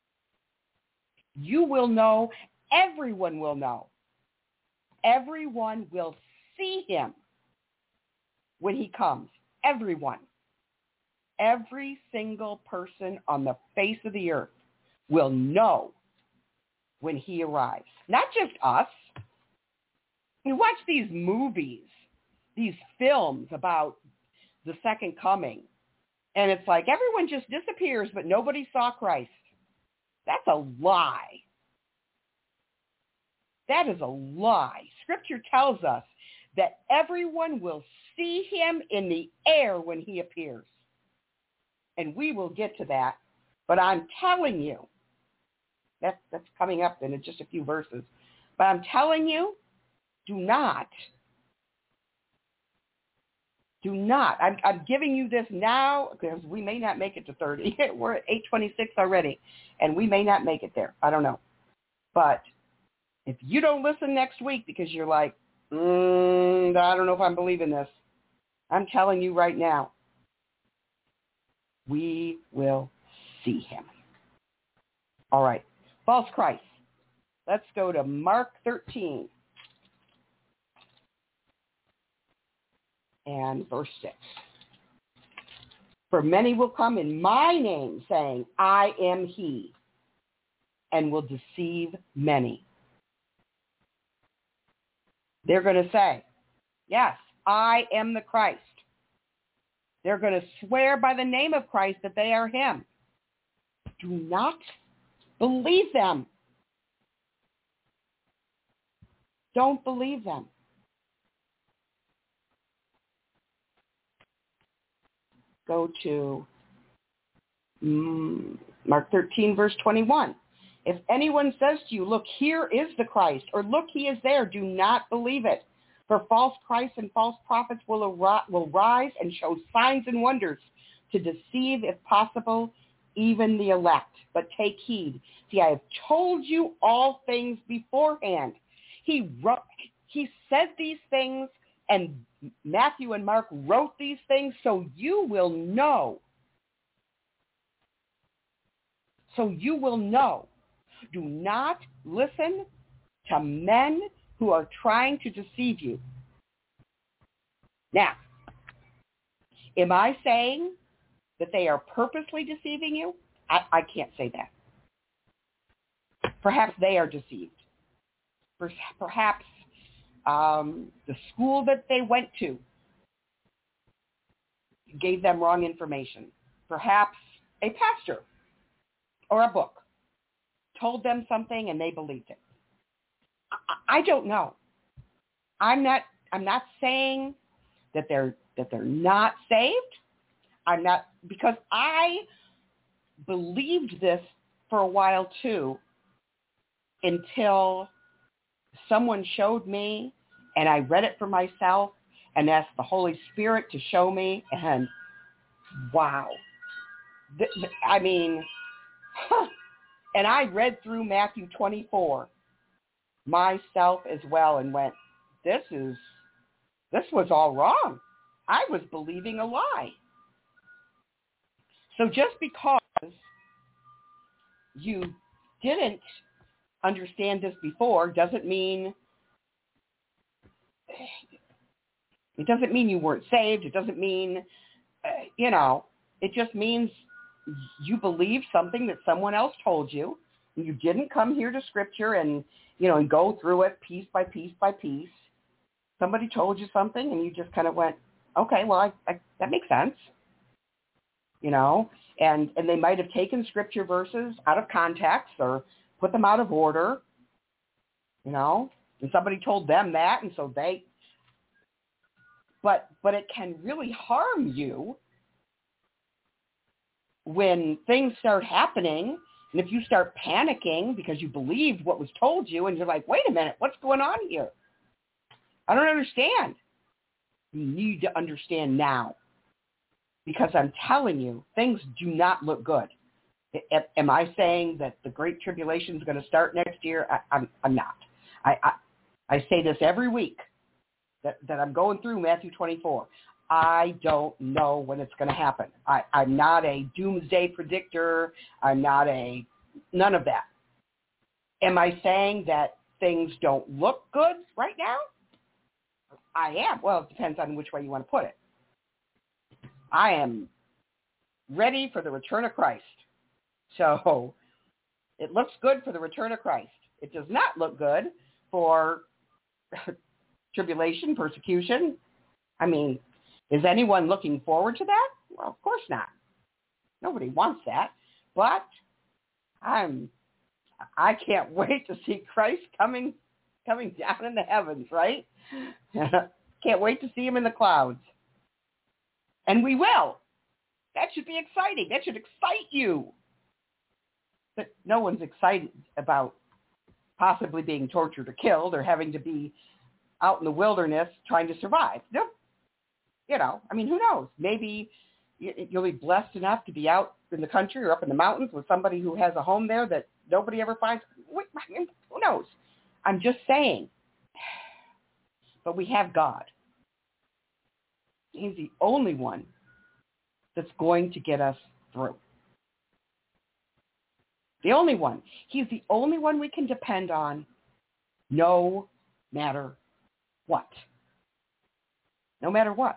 you will know, everyone will know. Everyone will see him when he comes. Everyone. Every single person on the face of the earth will know when he arrives. Not just us. You watch these movies, these films about the second coming, and it's like everyone just disappears, but nobody saw Christ. That's a lie. That is a lie. Scripture tells us that everyone will see him in the air when he appears. And we will get to that. But I'm telling you, that's, that's coming up in just a few verses. But I'm telling you, do not, do not. I'm, I'm giving you this now because we may not make it to thirty. We're at eight twenty-six already, and we may not make it there. I don't know. But if you don't listen next week because you're like, mm, I don't know if I'm believing this, I'm telling you right now, we will see him. All right. False Christ. Let's go to Mark thirteen and verse six. For many will come in my name saying, I am he, and will deceive many. They're going to say, yes, I am the Christ. They're going to swear by the name of Christ that they are him. Do not believe them. Don't believe them. Go to mm, Mark thirteen, verse twenty-one. If anyone says to you, look, here is the Christ, or look, he is there, do not believe it. For false Christs and false prophets will, ar- will rise and show signs and wonders to deceive, if possible, even the elect. But take heed. See, I have told you all things beforehand. He wrote, he said these things, and Matthew and Mark wrote these things so you will know. So you will know. Do not listen to men who are trying to deceive you. Now, am I saying that they are purposely deceiving you? I, I can't say that. Perhaps they are deceived. Perhaps um, the school that they went to gave them wrong information. Perhaps a pastor or a book told them something and they believed it. I, I don't know. I'm not. I'm not saying that they're that they're not saved. I'm not, because I believed this for a while too, until someone showed me and I read it for myself and asked the Holy Spirit to show me, and wow. Th- th- I mean, huh. And I read through Matthew twenty-four myself as well and went, this is, this was all wrong. I was believing a lie. So just because you didn't understand this before doesn't mean, it doesn't mean you weren't saved. It doesn't mean, uh, you know, it just means you believed something that someone else told you. You didn't come here to Scripture and, you know, and go through it piece by piece by piece. Somebody told you something and you just kind of went, okay, well, I, I, that makes sense. You know, and, and they might have taken Scripture verses out of context or put them out of order, you know, and somebody told them that, and so they, but but it can really harm you when things start happening, and if you start panicking because you believed what was told you, and you're like, wait a minute, what's going on here? I don't understand. You need to understand now, because I'm telling you, things do not look good. Am I saying that the Great Tribulation is going to start next year? I, I'm, I'm not. I, I, I say this every week that, that I'm going through Matthew twenty-four. I don't know when it's going to happen. I, I'm not a doomsday predictor. I'm not a, none of that. Am I saying that things don't look good right now? I am. Well, it depends on which way you want to put it. I am ready for the return of Christ. So it looks good for the return of Christ. It does not look good for tribulation, persecution. I mean, is anyone looking forward to that? Well, of course not. Nobody wants that. But I'm, I can't wait to see Christ coming, coming down in the heavens, right? Can't wait to see him in the clouds. And we will. That should be exciting. That should excite you. But no one's excited about possibly being tortured or killed or having to be out in the wilderness trying to survive. Nope. You know, I mean, who knows? Maybe you'll be blessed enough to be out in the country or up in the mountains with somebody who has a home there that nobody ever finds. Who knows? I'm just saying. But we have God. He's the only one that's going to get us through. The only one. He's the only one we can depend on no matter what. No matter what.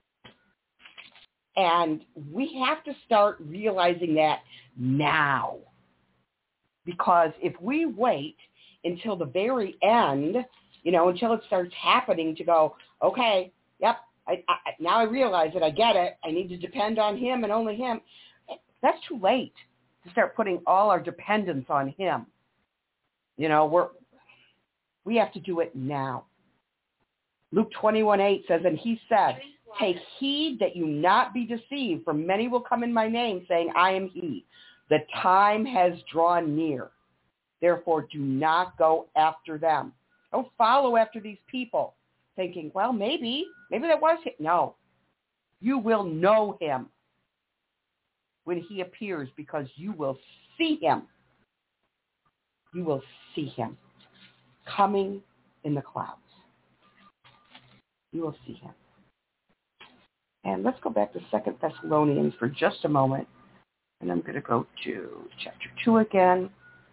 And we have to start realizing that now. Because if we wait until the very end, you know, until it starts happening to go, okay, yep, I, I, now I realize it, I get it, I need to depend on him and only him, that's too late to start putting all our dependence on him. You know, we're, we have to do it now. Luke twenty-one eight says, and he said, take heed that you not be deceived, for many will come in my name, saying, I am he. The time has drawn near. Therefore, do not go after them. Don't follow after these people, thinking, well, maybe, maybe that was him. No. You will know him when he appears, because you will see him. You will see him coming in the clouds. You will see him. And let's go back to Second Thessalonians for just a moment. And I'm going to go to chapter two again.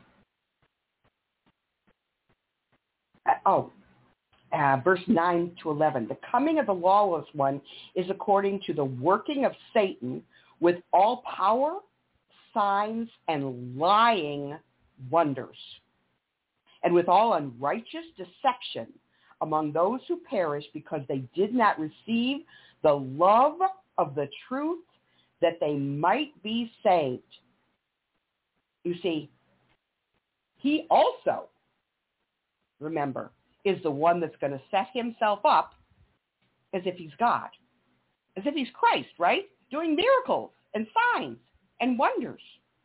Uh, oh, uh, verse nine to eleven. The coming of the lawless one is according to the working of Satan with all power, signs, and lying wonders, and with all unrighteous deception among those who perish, because they did not receive the love of the truth, that they might be saved. You see, he also, remember, is the one that's going to set himself up as if he's God, as if he's Christ, right? Doing miracles and signs and wonders.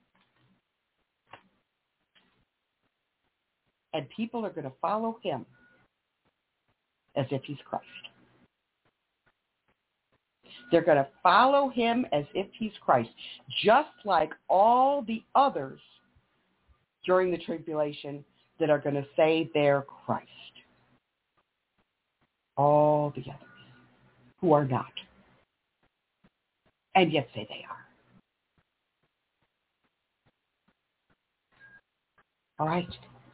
And people are going to follow him as if he's Christ. They're going to follow him as if he's Christ, just like all the others during the tribulation that are going to say they're Christ. All the others who are not, and yet say they are. All right.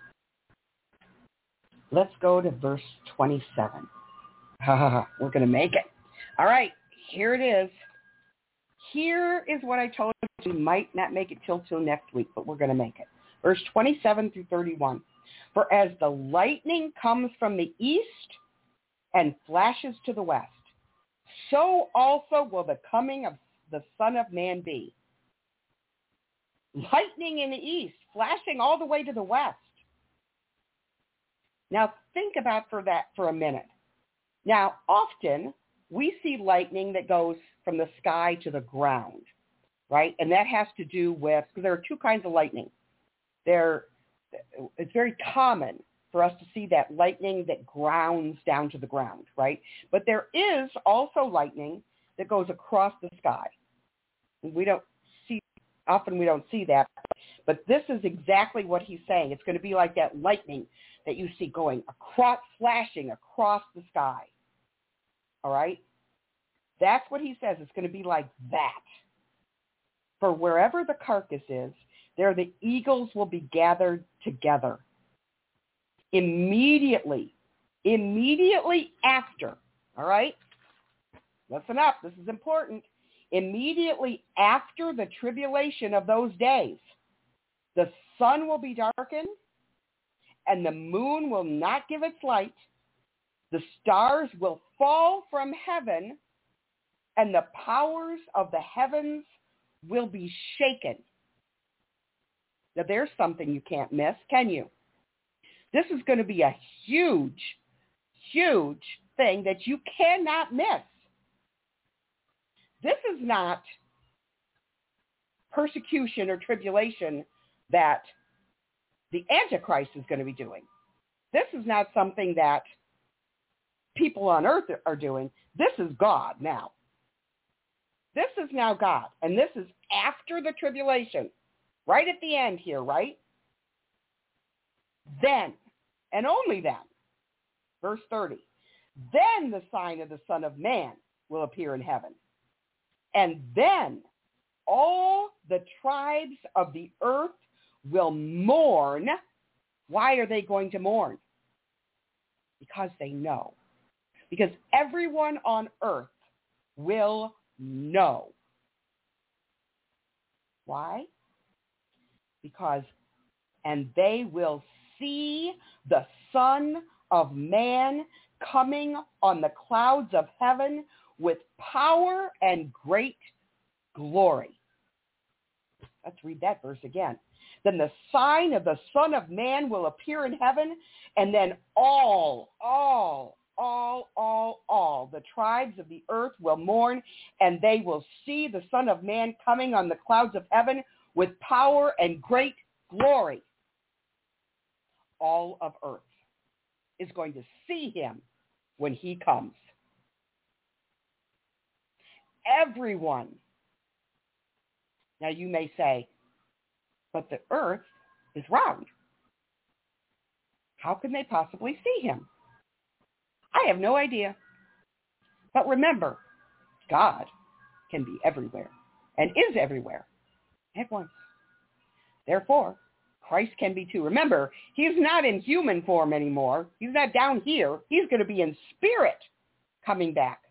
Let's go to verse twenty-seven. We're going to make it. All right. Here it is. Here is what I told you. We might not make it till till next week, but we're going to make it. Verse twenty-seven through thirty-one. For as the lightning comes from the east and flashes to the west, so also will the coming of the Son of Man be. Lightning in the east, flashing all the way to the west. Now think about for that for a minute. Now, often we see lightning that goes from the sky to the ground, right? And that has to do with, because there are two kinds of lightning. There, it's very common for us to see that lightning that grounds down to the ground, right? But there is also lightning that goes across the sky. We don't see, often we don't see that, but this is exactly what he's saying. It's going to be like that lightning that you see going across, flashing across the sky. All right? That's what he says. It's going to be like that. For wherever the carcass is, there the eagles will be gathered together. Immediately, immediately after, all right? Listen up, this is important. Immediately after the tribulation of those days, the sun will be darkened, and the moon will not give its light. The stars will fall from heaven, and the powers of the heavens will be shaken. Now, there's something you can't miss, can you? This is going to be a huge, huge thing that you cannot miss. This is not persecution or tribulation that the Antichrist is going to be doing. This is not something that people on earth are doing. This is God now. This is now God, and this is after the tribulation, right at the end here, right? Then, and only then, verse thirty, then the sign of the Son of Man will appear in heaven. And then all the tribes of the earth will mourn. Why are they going to mourn? Because they know. Because everyone on earth will know. Why? Because, and they will see the Son of Man coming on the clouds of heaven with power and great glory. Let's read that verse again. Then the sign of the Son of Man will appear in heaven, and then all, all, all, all, all the tribes of the earth will mourn, and they will see the Son of Man coming on the clouds of heaven with power and great glory. All of earth is going to see him when he comes. Everyone. Now you may say, but the earth is round. How can they possibly see him? I have no idea. But remember, God can be everywhere and is everywhere at once. Therefore, Christ can be too. Remember, he's not in human form anymore. He's not down here. He's going to be in spirit coming back.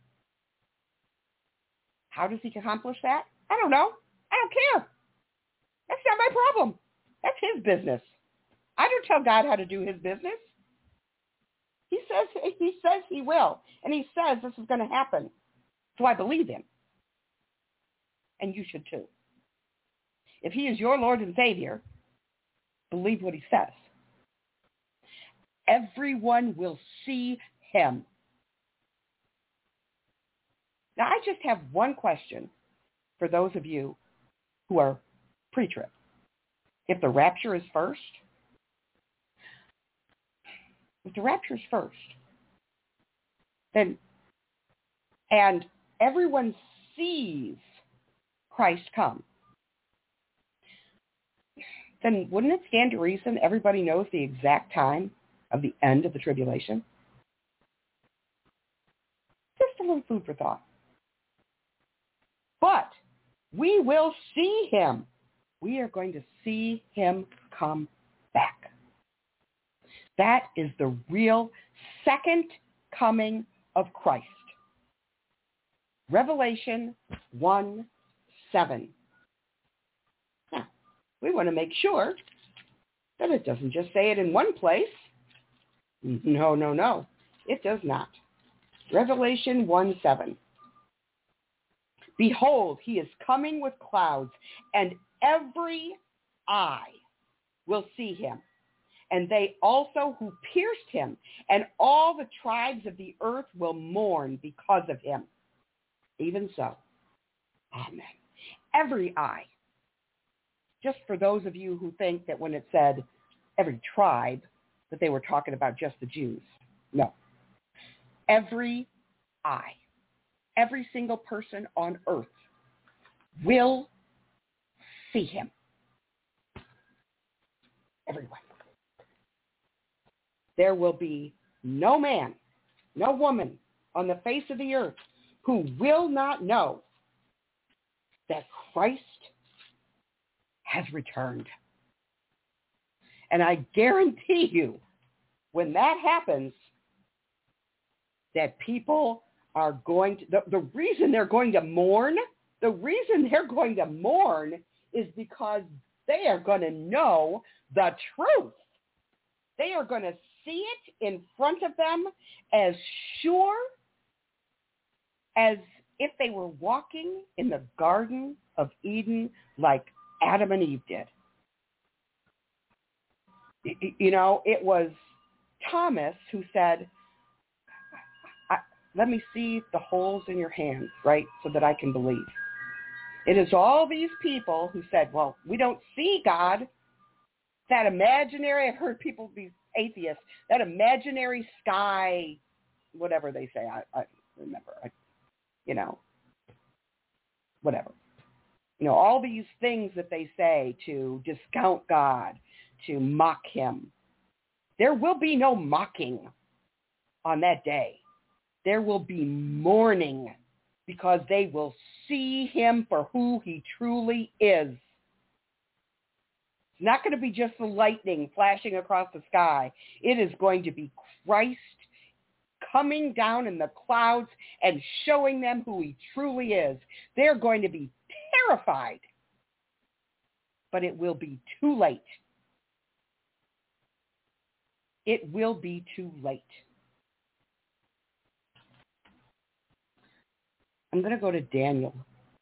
How does he accomplish that? I don't know. I don't care. That's not my problem. That's his business. I don't tell God how to do his business. He says he says he will, and he says this is going to happen. So I believe him. And you should too. If he is your Lord and Savior, believe what he says. Everyone will see him. Now, I just have one question for those of you who are pre-trib. If the rapture is first, if the rapture is first, then, and everyone sees Christ come, then wouldn't it stand to reason everybody knows the exact time of the end of the tribulation? Just a little food for thought. But we will see him. We are going to see him come back. That is the real second coming of Christ. Revelation one seven. Now, we want to make sure that it doesn't just say it in one place. No, no, no. It does not. Revelation one seven. Behold, he is coming with clouds, and every eye will see him, and they also who pierced him, and all the tribes of the earth will mourn because of him. Even so. Amen. Every eye. Just for those of you who think that when it said every tribe, that they were talking about just the Jews. No. Every eye. Every single person on earth will see him. Everyone. There will be no man, no woman on the face of the earth who will not know that Christ has returned. And I guarantee you, when that happens, that people are going to, the, the reason they're going to mourn, the reason they're going to mourn is because they are going to know the truth. They are going to see it in front of them as sure as if they were walking in the Garden of Eden like Adam and Eve did. You know, it was Thomas who said, I, let me see the holes in your hands, right, so that I can believe. It is all these people who said, well, we don't see God. That imaginary, I've heard people, these atheists, that imaginary sky, whatever they say, I, I remember, I, you know, whatever. You know, all these things that they say to discount God, to mock him. There will be no mocking on that day. There will be mourning because they will see him for who he truly is. It's not going to be just the lightning flashing across the sky. It is going to be Christ coming down in the clouds and showing them who he truly is. They're going to be terrified, but it will be too late. It will be too late. I'm going to go to Daniel,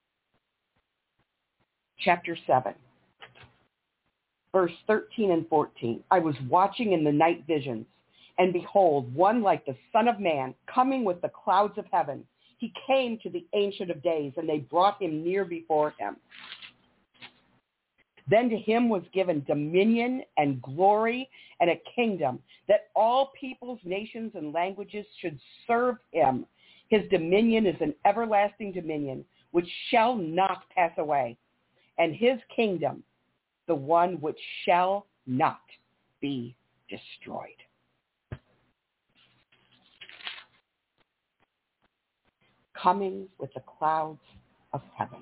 chapter seven, verse thirteen and fourteen. I was watching in the night visions, and behold, one like the Son of Man coming with the clouds of heaven. He came to the Ancient of Days, and they brought him near before him. Then to him was given dominion and glory and a kingdom, that all peoples, nations, and languages should serve him. His dominion is an everlasting dominion, which shall not pass away, and his kingdom, the one which shall not be destroyed. Coming with the clouds of heaven.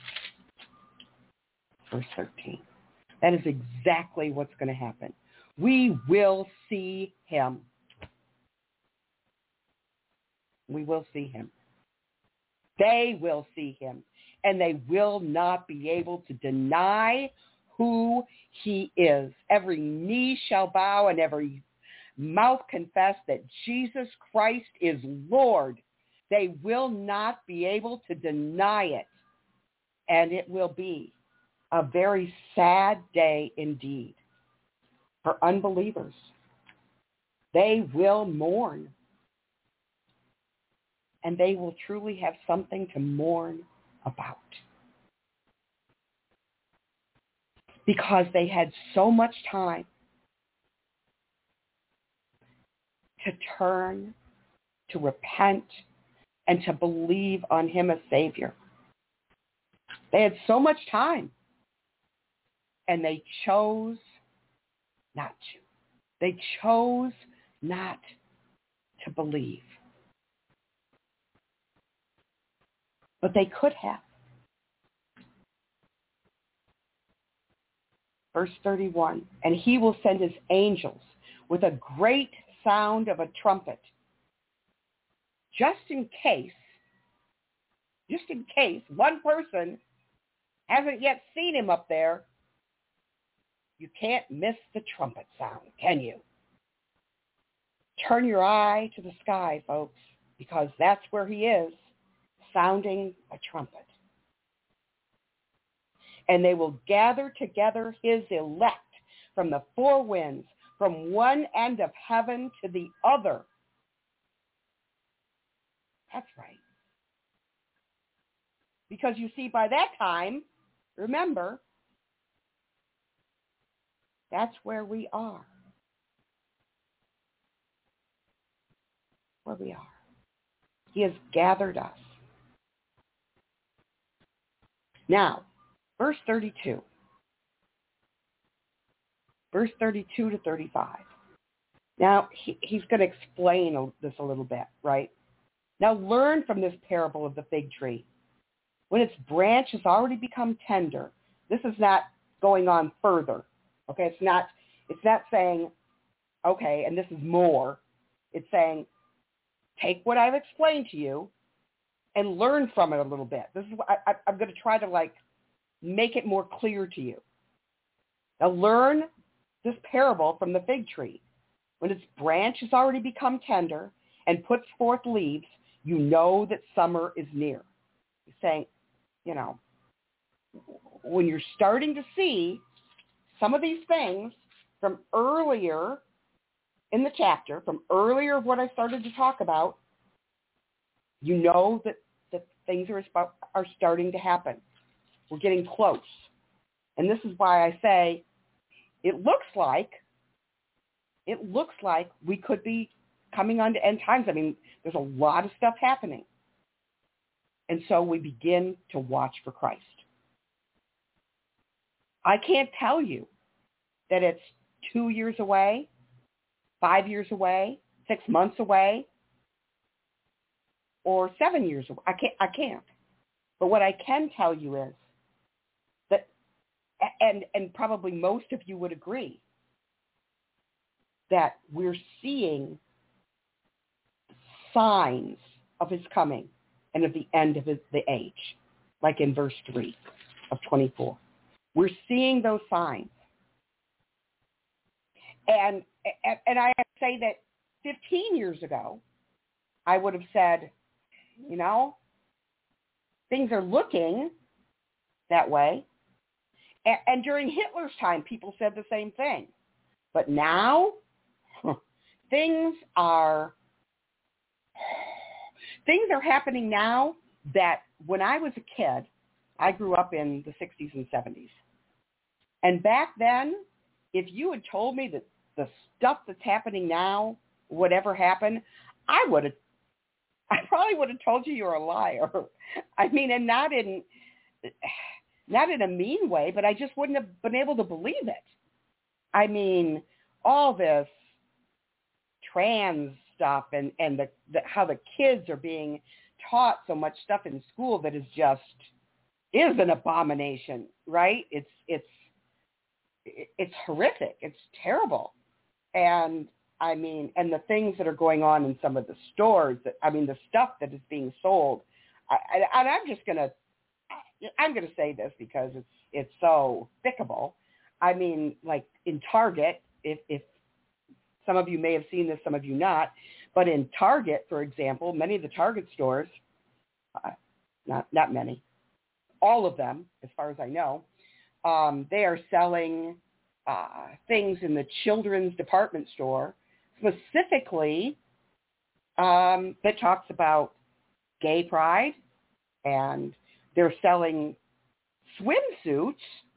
Verse thirteen. That is exactly what's going to happen. We will see him. We will see him. They will see him. And they will not be able to deny who he is. Every knee shall bow and every mouth confess that Jesus Christ is Lord. They will not be able to deny it. And it will be a very sad day indeed for unbelievers. They will mourn. And they will truly have something to mourn about. Because they had so much time to turn, to repent, and to believe on him as Savior. They had so much time. And they chose not to. They chose not to believe. But they could have. Verse thirty-one, and he will send his angels with a great sound of a trumpet, just in case, just in case one person hasn't yet seen him up there. You can't miss the trumpet sound, can you? Turn your eye to the sky, folks, because that's where he is, sounding a trumpet. And they will gather together his elect from the four winds, from one end of heaven to the other. That's right. Because you see, by that time, remember, that's where we are. Where we are. He has gathered us. Now, verse thirty-two. Verse thirty-two to thirty-five. Now, he, he's going to explain this a little bit, right? Now learn from this parable of the fig tree. When its branch has already become tender, this is not going on further. Okay, it's not it's not saying, okay, and this is more. It's saying, take what I've explained to you and learn from it a little bit. This is what I, I, I'm going to try to like make it more clear to you. Now learn this parable from the fig tree. When its branch has already become tender and puts forth leaves, you know that summer is near. He's saying, you know, when you're starting to see some of these things from earlier in the chapter, from earlier of what I started to talk about, you know that, that things are, are starting to happen. We're getting close. And this is why I say it looks like, it looks like we could be coming on to end times. I mean, there's a lot of stuff happening. And so we begin to watch for Christ. I can't tell you that it's two years away, five years away, six months away, or seven years away. I can't. I can't. But what I can tell you is that, and and probably most of you would agree, that we're seeing signs of his coming and of the end of his, the age, like in verse three of twenty-four. We're seeing those signs. And, and, and I say that fifteen years ago, I would have said, you know, things are looking that way. And, and during Hitler's time, people said the same thing. But now, things are things are happening now that when I was a kid, I grew up in the sixties and seventies. And back then, if you had told me that the stuff that's happening now would ever happen, I would have, I probably would have told you you're a liar. I mean, and not in, not in a mean way, but I just wouldn't have been able to believe it. I mean, all this trans stuff and, and the, the, how the kids are being taught so much stuff in school that is just, is an abomination, right? It's, it's, it's horrific. It's terrible. And I mean, and the things that are going on in some of the stores, that, I mean, the stuff that is being sold, I, I, and I'm just going to, I'm going to say this because it's, it's so thickable. I mean, like in Target, if, if some of you may have seen this, some of you not, but in Target, for example, many of the Target stores, uh, not, not many, all of them, as far as I know, um, they are selling uh, things in the children's department store, specifically um, that talks about gay pride, and they're selling swimsuits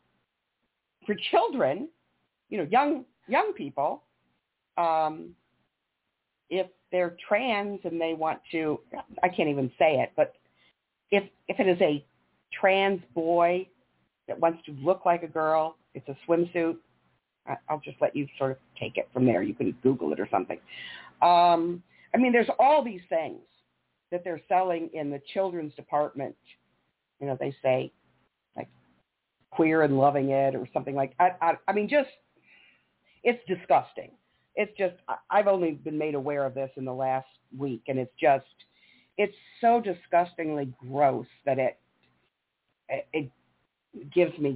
for children, you know, young young people, um, if they're trans and they want to, I can't even say it, but if if it is a trans boy that wants to look like a girl, it's a swimsuit. I'll just let you sort of take it from there. You can Google it or something. Um, I mean, there's all these things that they're selling in the children's department. You know, they say like queer and loving it or something like I, I, I mean, just, it's disgusting. It's just, I've only been made aware of this in the last week, and it's just, it's so disgustingly gross that it, it, it gives me,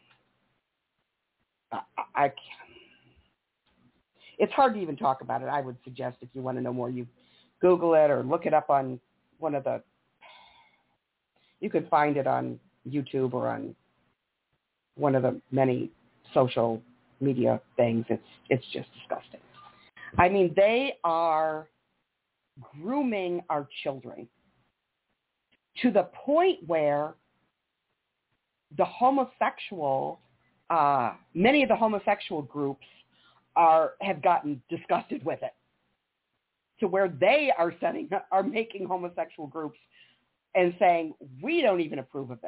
I, I can't. It's hard to even talk about it. I would suggest if you want to know more, you Google it or look it up on one of the, you could find it on YouTube or on one of the many social media things. It's it's just disgusting. I mean, they are grooming our children to the point where the homosexual, uh, many of the homosexual groups are have gotten disgusted with it, to where they are setting are making homosexual groups and saying, we don't even approve of this.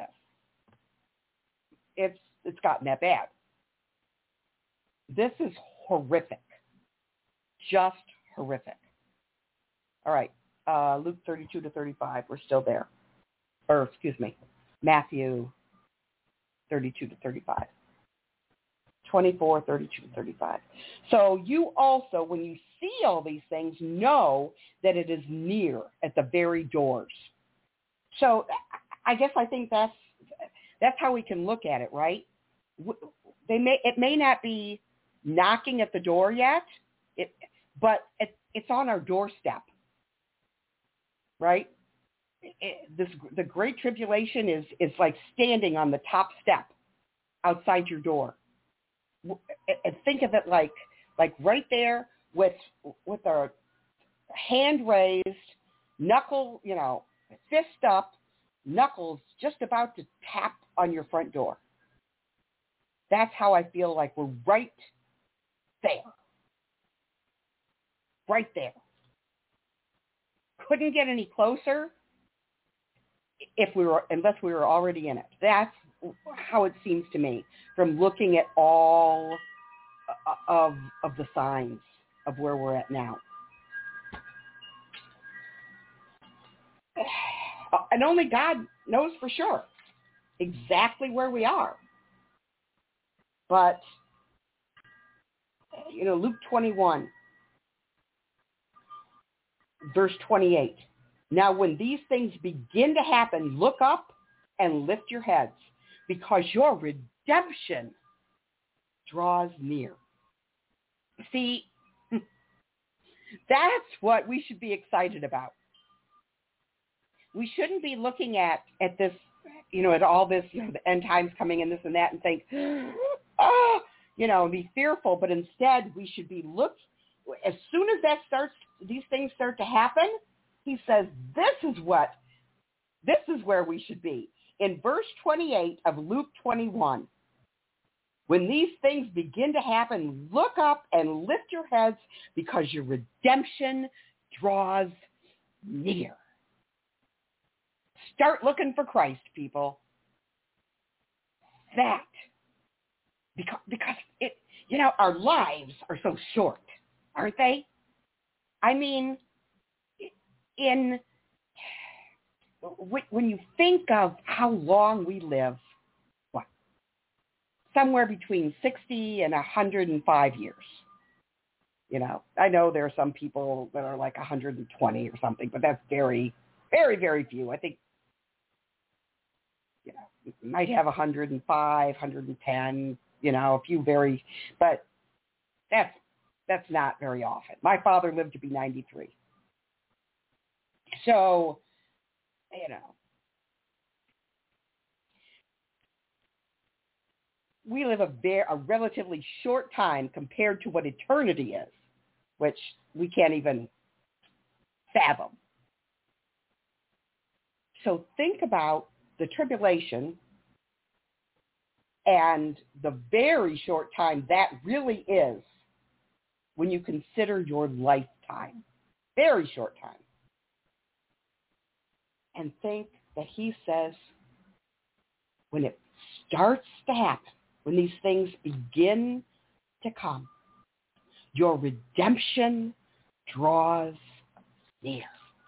It's it's gotten that bad. This is horrific. Just horrific. All right. uh, Luke thirty-two to thirty-five. We're still there. Or, excuse me, Matthew thirty-two to thirty-five. twenty-four, thirty-two, thirty-five. So you also, when you see all these things, know that it is near at the very doors. So I guess I think that's that's how we can look at it, right? They may it may not be knocking at the door yet, it, but it, it's on our doorstep, right? It, this the Great Tribulation is is like standing on the top step outside your door. And think of it like like right there with with our hand raised, knuckle, you know, fist up, knuckles just about to tap on your front door. That's how I feel like we're right there. Right there. Couldn't get any closer if we were unless we were already in it. That's how it seems to me from looking at all of of the signs of where we're at now. And only God knows for sure exactly where we are. But, you know, Luke twenty-one, verse twenty-eight. Now, when these things begin to happen, look up and lift your heads, because your redemption draws near. See, that's what we should be excited about. We shouldn't be looking at, at this, you know, at all this, you know, the end times coming and this and that and think, oh, you know, be fearful. But instead, we should be look, as soon as that starts, these things start to happen, he says, this is what, this is where we should be. In verse twenty-eight of Luke twenty-one, when these things begin to happen, look up and lift your heads, because your redemption draws near. Start looking for Christ, people. That, because, because it, you know, our lives are so short, aren't they? I mean, in when you think of how long we live, what, somewhere between sixty and one hundred five years. You know, I know there are some people that are like one hundred twenty or something, but that's very, very, very few. I think, you know, you might have one hundred five, one hundred ten, you know, a few very, but that's, that's not very often. My father lived to be ninety-three. So, you know, we live a, very, a relatively short time compared to what eternity is, which we can't even fathom. So think about the tribulation and the very short time that really is when you consider your lifetime. Very short time. And think that he says when it starts to happen, when these things begin to come, your redemption draws near.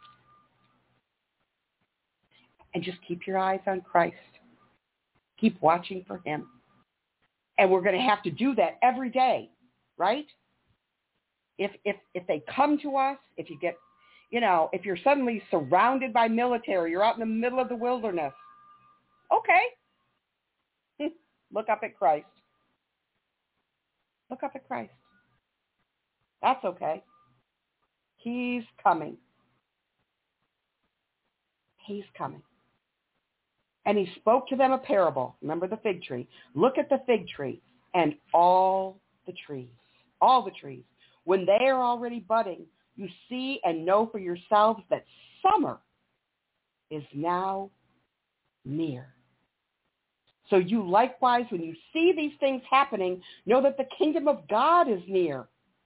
And just keep your eyes on Christ. Keep watching for him. And we're going to have to do that every day, right? If if if they come to us, if you get, you know, if you're suddenly surrounded by military, you're out in the middle of the wilderness, okay. Look up at Christ. Look up at Christ. That's okay. He's coming. He's coming. And he spoke to them a parable. Remember the fig tree. Look at the fig tree and all the trees. All the trees. When they are already budding, you see and know for yourselves that summer is now near. So you likewise, when you see these things happening, know that the kingdom of God is near.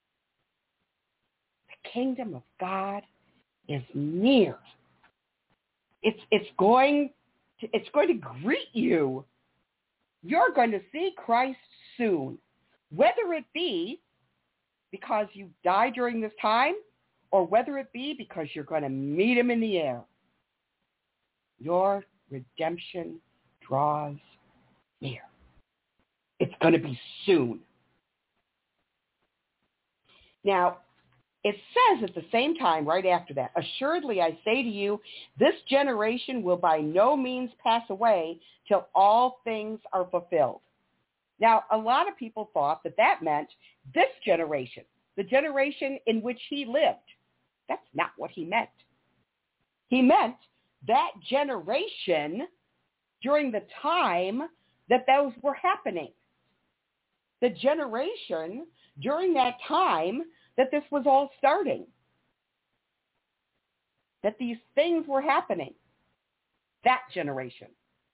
The kingdom of God is near. It's it's going to, it's going to greet you. You're going to see Christ soon, whether it be because you die during this time, or whether it be because you're going to meet him in the air, your redemption draws near. It's going to be soon. Now, it says at the same time, right after that, assuredly I say to you, this generation will by no means pass away till all things are fulfilled. Now, a lot of people thought that that meant this generation, the generation in which he lived. That's not what he meant. He meant that generation during the time that those were happening. The generation during that time that this was all starting, that these things were happening, that generation.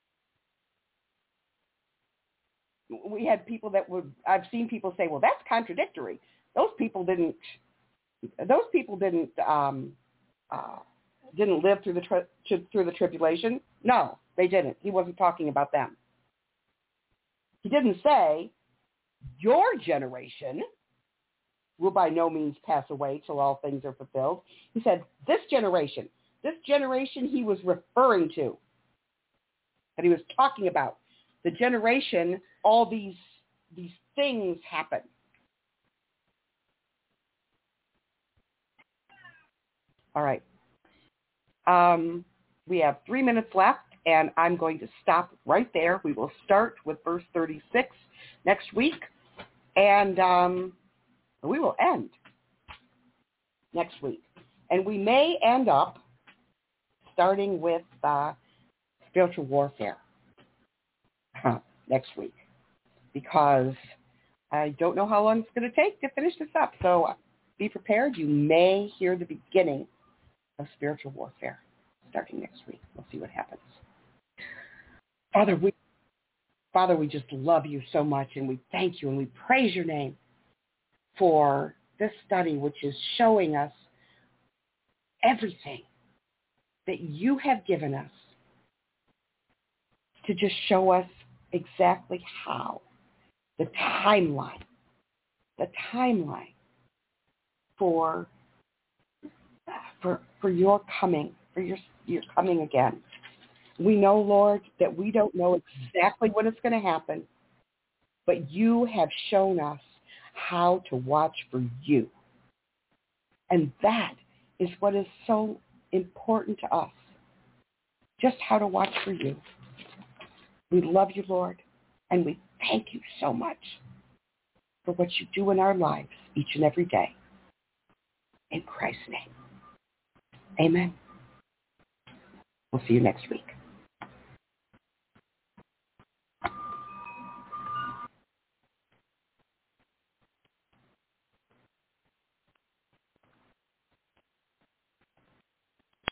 We had people that would, I've seen people say, well, that's contradictory. Those people didn't, those people didn't, um, uh, didn't live through the, tri- through the tribulation. No, they didn't. He wasn't talking about them. He didn't say, your generation will by no means pass away till all things are fulfilled. He said, this generation, this generation he was referring to, that he was talking about, the generation, all these, these things happen. All right. Um, we have three minutes left, and I'm going to stop right there. We will start with verse thirty-six next week, and um, we will end next week. And we may end up starting with uh, spiritual warfare huh, next week, because I don't know how long it's going to take to finish this up. So be prepared. You may hear the beginning of spiritual warfare starting next week. We'll see what happens. Father, we Father, we just love you so much, and we thank you, and we praise your name for this study, which is showing us everything that you have given us to just show us exactly how, the timeline, the timeline for for for your coming, for your your coming again. We know, Lord, that we don't know exactly when it's going to happen, but you have shown us how to watch for you. And that is what is so important to us, just how to watch for you. We love you, Lord, and we thank you so much for what you do in our lives each and every day. In Christ's name, amen. We'll see you next week.